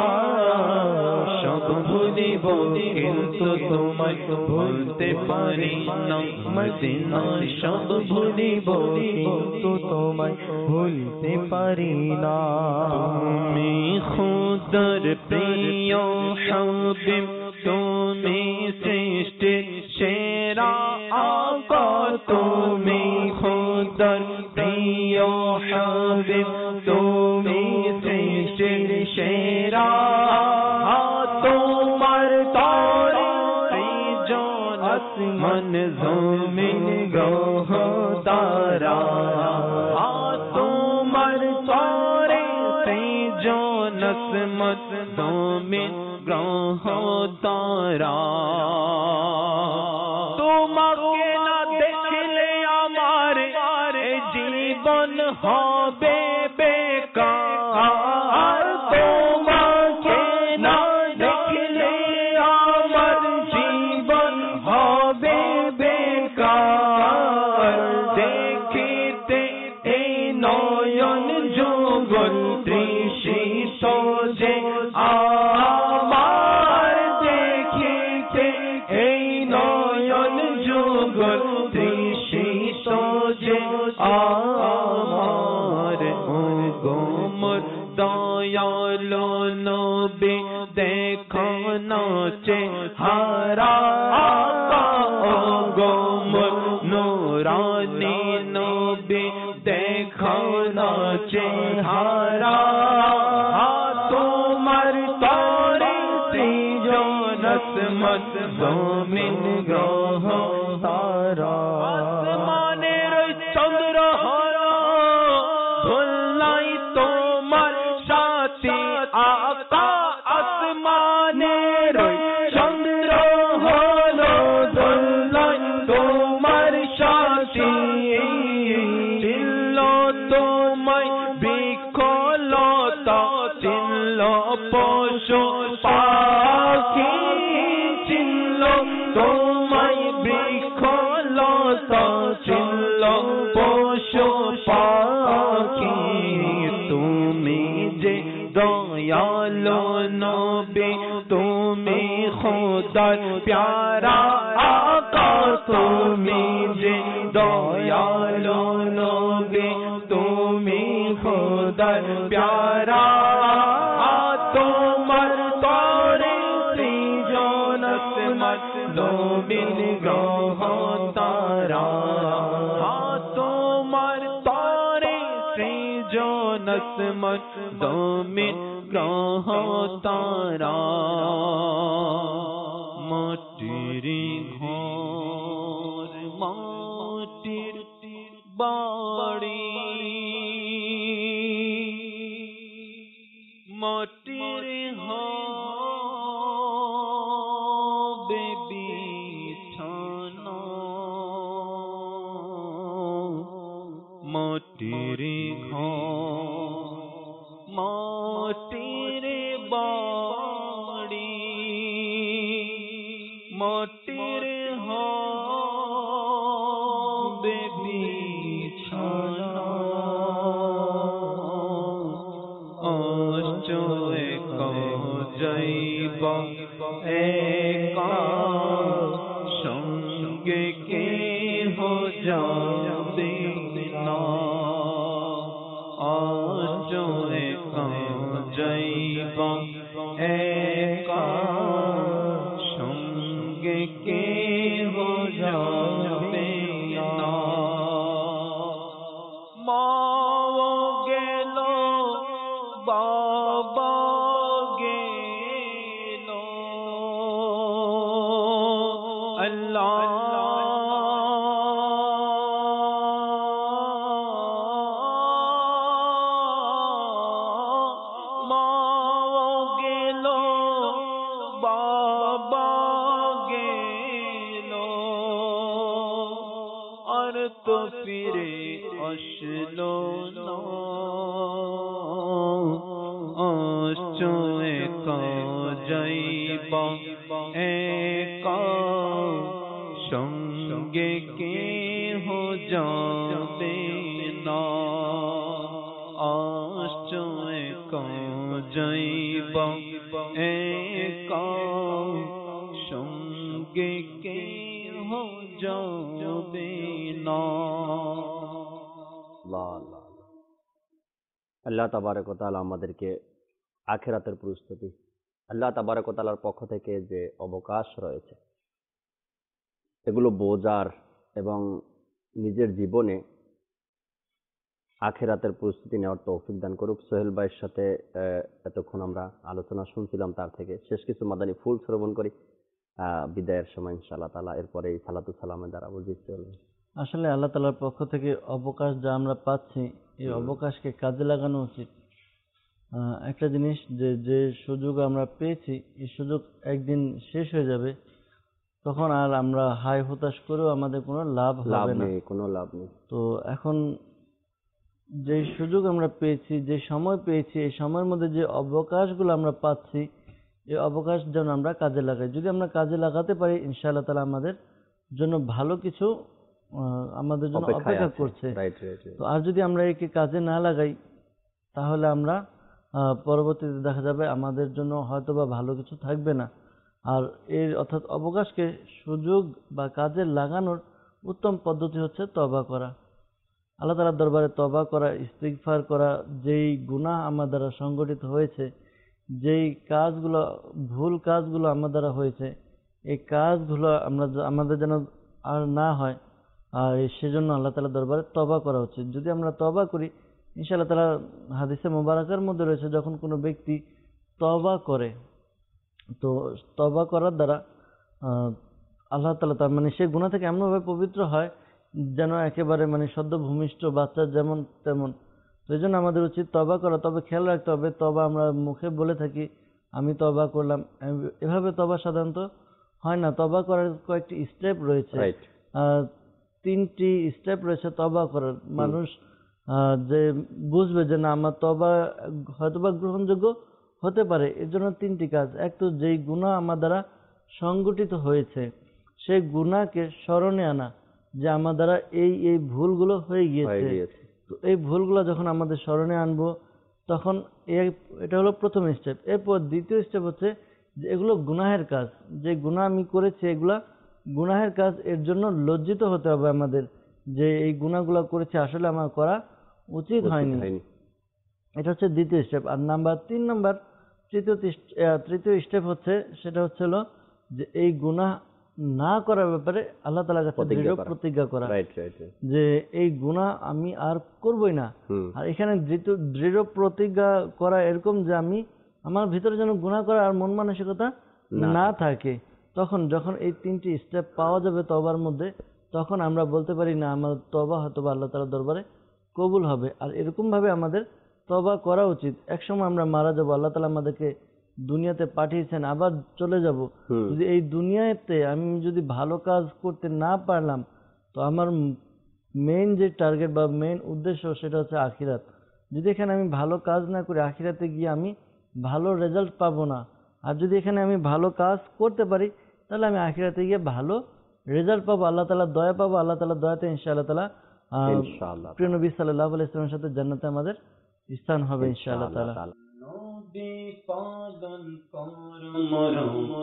সব ভুলিব কিন্তু তোমায় ভুলতে পারি না। মদিনা সব ভুলিব কিন্তু তোমায় ভুলতে পারি না। তুমি খুদার প্রিয় হাবিব, তুমি সৃষ্টির সেরা আকা। তুমি খুদার প্রিয় হাবিব, তুমি সৃষ্টির সেরা। তোমার তরে সৃজন আসমান জমিন গ্রহ তারা। তোমার তরে সৃজন আসমান জমিন গ্রহ তারা। তোমাকে না দেখলে আমার দেখলে আমার জীবন হবে বেকার দেখিতে এই নয়ন যুগল তৃষিত যে আমার দেখিতে এই নয়ন যুগল তৃষিত যে আমার ও গোমর দয়ালো নবী দেখো নাচে হারা ও গোমর নুরানি নবী দেখো নাচে হারা তোমার তরে সৃজন আসমান জমিন গ্রহ তারা আসমানের ওই চন্দ্র হারা ধুলাই তোমার সাথী আকা আসমানের ওই চন্দ্র হলো ধুলাই তোমার সাথী চিল্ল তোমায় বিকলতা চিল্ল পশু পাখি চিল্ল তোমায় বিকলতা চিল্ল পশু পাখি তুমি যে দয়ালো নবী তুমি খোদার প্যারা আকা তুমি যে দয়ালো নবী তুমি খোদার প্যারা তোমার তরে সৃজন আসমান জমিন গ্রহ তারা তোমার তরে সৃজন আসমান জমিন গ্রহ তারা মাটির ঘর মাটির বাড়ি মাটির হবে বিছানা মাটির ঘর মাটির বাড়ি মাটির হবে বিছানা আশ্চর্য যাইবা একা সঙ্গে কে হো যাবে না আশ্চর্য যাইবা একা সঙ্গে কে হো যাবে না মা গেল বাবা গেল আল্লাহ মা গেল বাবা গেল আর তো ফিরে আসলো না আশ্চর্য যাইবা একা সঙ্গে কে হো যাবে না আশ্চর্য যাইবা একা সঙ্গে কে হো যাবে না আল্লাহ তাবারক ওয়া তাআলা আমাদেরকে আখিরাতের প্রস্তুতি আল্লাহ তাবারক ওয়া তাআলার পক্ষ থেকে যে অবকাশ রয়েছে এগুলো বোঝার এবং নিজের জীবনে আখিরাতের প্রস্তুতি নেওয়ার তৌফিক দান করুক। সোহেল ভাইয়ের সাথে এতক্ষণ আমরা আলোচনা শুনছিলাম, তার থেকে শেষ কিছু মাদানী ফুল শ্রবণ করি বিদায়ের সময় ইনশাআল্লাহ তাআলা, এরপরে এই সালাতু সালামের দ্বারা বুঝিয়ে চলবে। আসলে আল্লাহ তাআলার পক্ষ থেকে অবকাশ যা আমরা পাচ্ছি এই অবকাশকে কাজে লাগানো উচিত। একটা জিনিস যে যে সুযোগ আমরা পেয়েছি এই সুযোগ একদিন শেষ হয়ে যাবে, তখন আর আমরা হাই হতাশ করেও আমাদের কোনো লাভ হবে না, কোনো লাভ নেই। তো এখন যে সুযোগ আমরা পেয়েছি, যে সময় পেয়েছি, এই সময়ের মধ্যে যে অবকাশগুলো আমরা পাচ্ছি এই অবকাশ যেন আমরা কাজে লাগাই। যদি আমরা কাজে লাগাতে পারি ইনশাআল্লাহ তাআলা আমাদের জন্য ভালো কিছু আমাদের জন্য অপেক্ষা করছে। তো আর যদি আমরা একে কাজে না লাগাই তাহলে আমরা পরবর্তীতে দেখা যাবে আমাদের জন্য হয়তোবা ভালো কিছু থাকবে না। আর এর অর্থাৎ অবকাশকে সুযোগ বা কাজে লাগানোর উত্তম পদ্ধতি হচ্ছে তওবা করা, আল্লাহ তাআলার দরবারে তওবা করা, ইস্তিগফার করা। যেই গুনাহ আমার দ্বারা সংগঠিত হয়েছে, যেই কাজগুলো ভুল কাজগুলো আমার দ্বারা হয়েছে, এই কাজগুলো আমরা আমাদের যেন আর না হয়, আর সেজন্য আল্লাহ তাআলার দরবারে তওবা করা উচিত। যদি আমরা তওবা করি ইনশাআল্লাহ তাআলা হাদিসে মুবারাকার মধ্যে রয়েছে যখন কোনো ব্যক্তি তওবা করে, তো তওবা করার দ্বারা আল্লাহ তাআলা তার মানে সে গুনাহ থেকে এমনভাবে পবিত্র হয় যেন একেবারে মানে সদ্য ভূমিষ্ঠ বাচ্চা যেমন তেমন। তো এই জন্য আমাদের উচিত তওবা করা। তবে খেয়াল রাখতে হবে, তওবা আমরা মুখে বলে থাকি আমি তওবা করলাম, এভাবে তওবা সাধারণত হয় না। তওবা করার কয়েকটি স্টেপ রয়েছে, তিনটি স্টেপ রয়েছে তওবা করার। মানুষ যে বুঝবে যে না আমার তওবা হয়তোবা গ্রহণযোগ্য হতে পারে, এর জন্য তিনটি কাজ। এক তো যেই গুনাহ আমার দ্বারা সংগঠিত হয়েছে সেই গুনাহকে স্মরণে আনা, যে আমার দ্বারা এই এই ভুলগুলো হয়ে গিয়েছে। তো এই ভুলগুলো যখন আমাদের স্মরণে আনবো তখন এটা হলো প্রথম স্টেপ। এরপর দ্বিতীয় স্টেপ হচ্ছে যে এগুলো গুনাহের কাজ, যে গুনাহ আমি করেছি এগুলা গুনাহের কাজ, এর জন্য লজ্জিত হতে হবে আমাদের যে এই গুনাহগুলো করেছি আসলে আমার করা উচিত হয়নি। এটা হচ্ছে দ্বিতীয় স্টেপ। আর নাম্বার তিন নাম্বার তৃতীয় তৃতীয় স্টেপ হচ্ছে সেটা হচ্ছে হলো যে এই গুনাহ না করার ব্যাপারে আল্লাহ তাআলার কাছে দৃঢ় প্রতিজ্ঞা করা, যে এই গুনাহ আমি আর করবই না। আর এখানে দৃঢ় প্রতিজ্ঞা করা এরকম যে আমি আমার ভিতরে যেন গুনাহ করার আর মন মানসিকতা না থাকে। তখন যখন এই তিনটি স্টেপ পাওয়া যাবে তওবার মধ্যে, তখন আমরা বলতে পারি না আমার তওবা হয়তো আল্লাহ তাআলার দরবারে কবুল হবে। আর এরকম ভাবে আমাদের তওবা করা উচিত। একসময় আমরা মারা যাব, আল্লাহ তাআলা আমাদেরকে দুনিয়াতে পাঠিয়েছেন, আবার চলে যাব। যদি এই দুনিয়াতে আমি যদি ভালো কাজ করতে না পারলাম, তো আমার মেইন যে টার্গেট বা মেইন উদ্দেশ্য সেটা হচ্ছে আখিরাত। যদি এখানে আমি ভালো কাজ না করি আখিরাতে গিয়ে আমি ভালো রেজাল্ট পাবো না। আর যদি এখানে আমি ভালো কাজ করতে পারি তাহলে আমি আখিরাতে গিয়ে ভালো রেজাল্ট পাবো, আল্লাহ তাআলার দয়া পাবো। আল্লাহ তাআলার দয়াতে ইনশাআল্লাহ তাআলা প্রিয় নবী সাল্লাল্লাহু আলাইহি ওয়াসাল্লামের সাথে জান্নাতে আমাদের স্থান হবে ইনশাআল্লাহ তাআলা। নবী পালন কর মোরা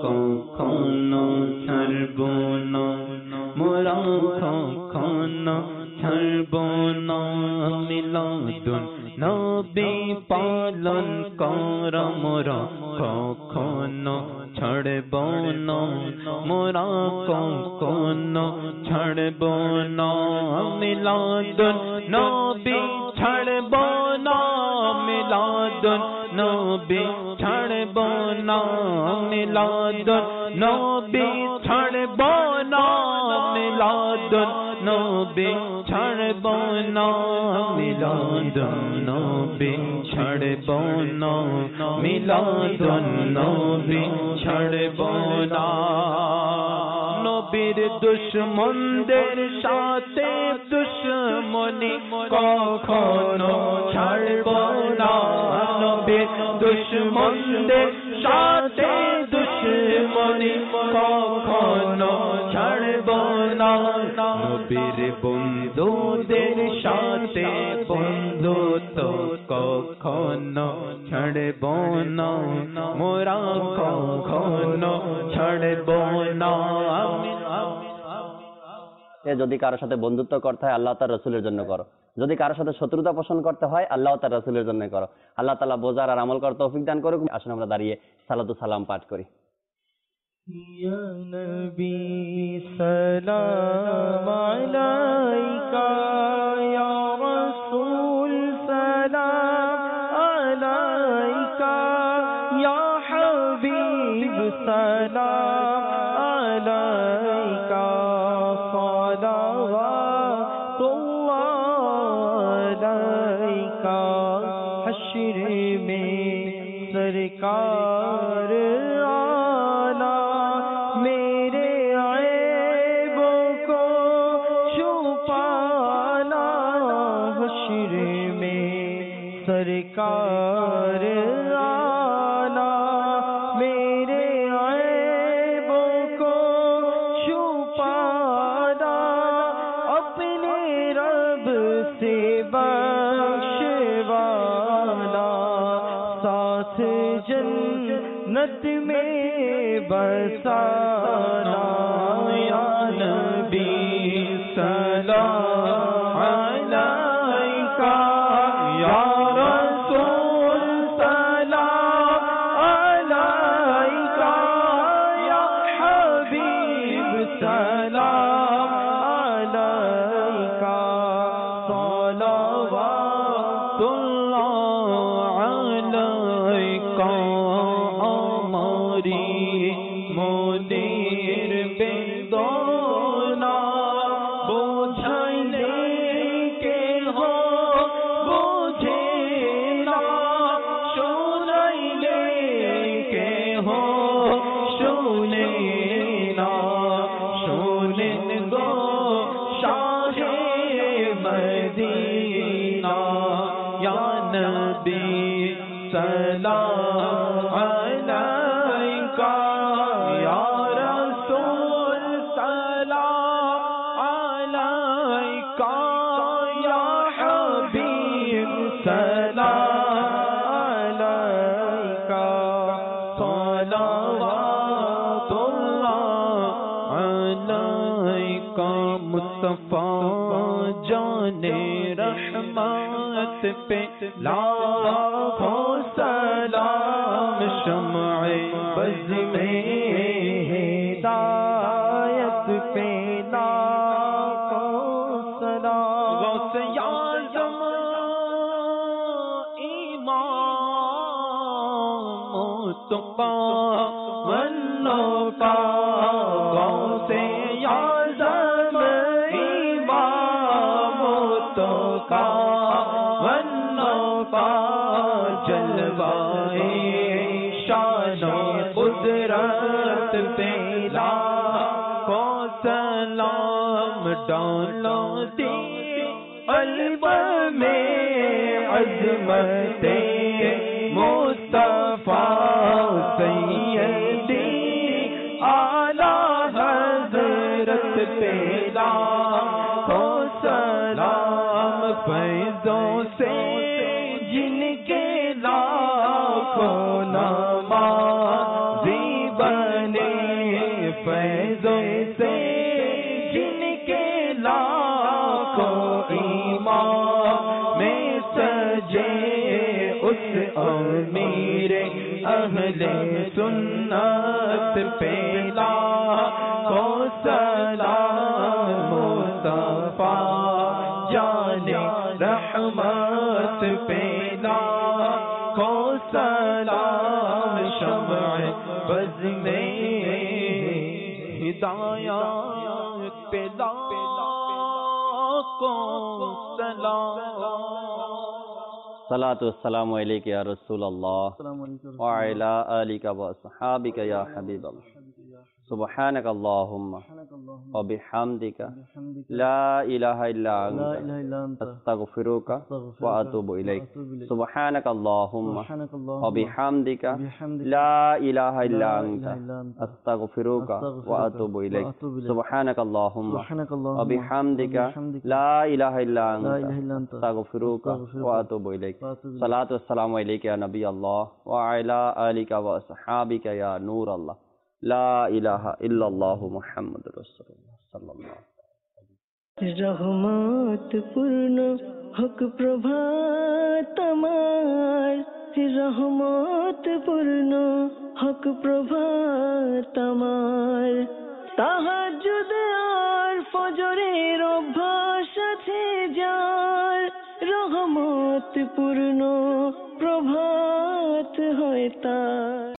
কখনো ছাড়ব না, মোরা কখনো ছাড়ব না। মিলাদুন নবী পালন কর মোরা কখনো ছাড়ব না, মোরা কখনো ছাড়ব না। মিলাদুন নবী ছাড়ব না, মিলাদুন নবী ছাড়ব না, মিলাদুন নবী ছাড়ব না, মিলাদুন নবী ছাড়ব না, মিলাদুন নবী ছাড়ব না, মিলাদুন নবী ছাড়ব না। নবীর দুশমনদের সাথে দুশমনি কখনো ছাড়ব না, নবীর দুশমনদের সাথে দুশমনি কখনো ছাড়ব না। নবীর বন্ধুদের সাথে বন্ধুত্ব কখনো ছাড়ব না, মোরা কখনো ছাড়ব না। যদি কারোর সাথে বন্ধুত্ব করতে হয় আল্লাহ তার রসুলের জন্য করো, যদি কারোর সাথে শত্রুতা পোষণ করতে হয় আল্লাহ তার রসুলের জন্য করো। আল্লাহ তাআলা বোঝার আর আমল করার তৌফিক দান করুক। আসুন আমরা দাঁড়িয়ে সালাতু সালাম পাঠ করি। ইয়া নবী সালাম আলাইকা, ইয়া রাসূল সালাম আলাইকা, ইয়া হাবিব সালাম আলাইকা, हश्र में सरकार आना, मेरे ऐबों को छुपाना। हश्र में सरकार आना, मेरे جنت میں بسانا یا نبی سلام علیکہ یا رسول سلام علیکہ یا حبیب سلام علیکہ صلوات اللہ علیکہ ہماری مدیر بیدونا بجھنے کے ہو بجھنا سننے کے ہو سننا سنن گو شاہ مدینہ یا نبی سلام علیکہ یا رسول سلام علیکہ یا حبیب سلام علیکہ صلوات اللہ علیکہ مصطفیٰ جان رحمت پہ لاکھوں سلام شمع بز میں ہدایت پہ لاکھوں سلام غوث اعظم امام مصطفیٰ والنفا غوث اعظم امام مصطفیٰ والنفا جلوائے شان و قدرت پہ لاکھوں سلام ڈالو دی قلب میں عظمت مصطفیٰ سیدی اعلیٰ حضرت پہ لاکھوں سلام فیضوں سے جن کے لاکھوں نمازی بنے فیضوں سے جن کے لاکھوں ایمان میں سجے اس امیر اہل سنت پہ لاکھوں سلام مصطفیٰ جان رحمت پہ لاکھوں سلام شمع بز میں ہدایت پہ لاکھوں سلام صلاۃ والسلام علیک یا رسول اللہ السلام علیکم وعلی آلک واصحابک یا حبیب اللہ سبحانک اللہم وبحمدک لا الہ الا انت استغفرک واتوب الیک سبحانک اللہم وبحمدک لا الہ الا انت استغفرک واتوب الیک سبحانک اللہم وبحمدک لا الہ الا انت استغفرک واتوب الیک صلاۃ والسلام علیک یا نبی اللہ وعلی آلک واصحابک یا نور اللہ لا الہ الا اللہ محمد رسول اللہ صلی اللہ রহমত পূর্ণ হক প্রভাত আমার রহমত পূর্ণ হক প্রভাত আমার তাহাজ্জুদ আর ফজরের অভ্যাস আছে যার রহমত পূর্ণ প্রভাত হয় তার।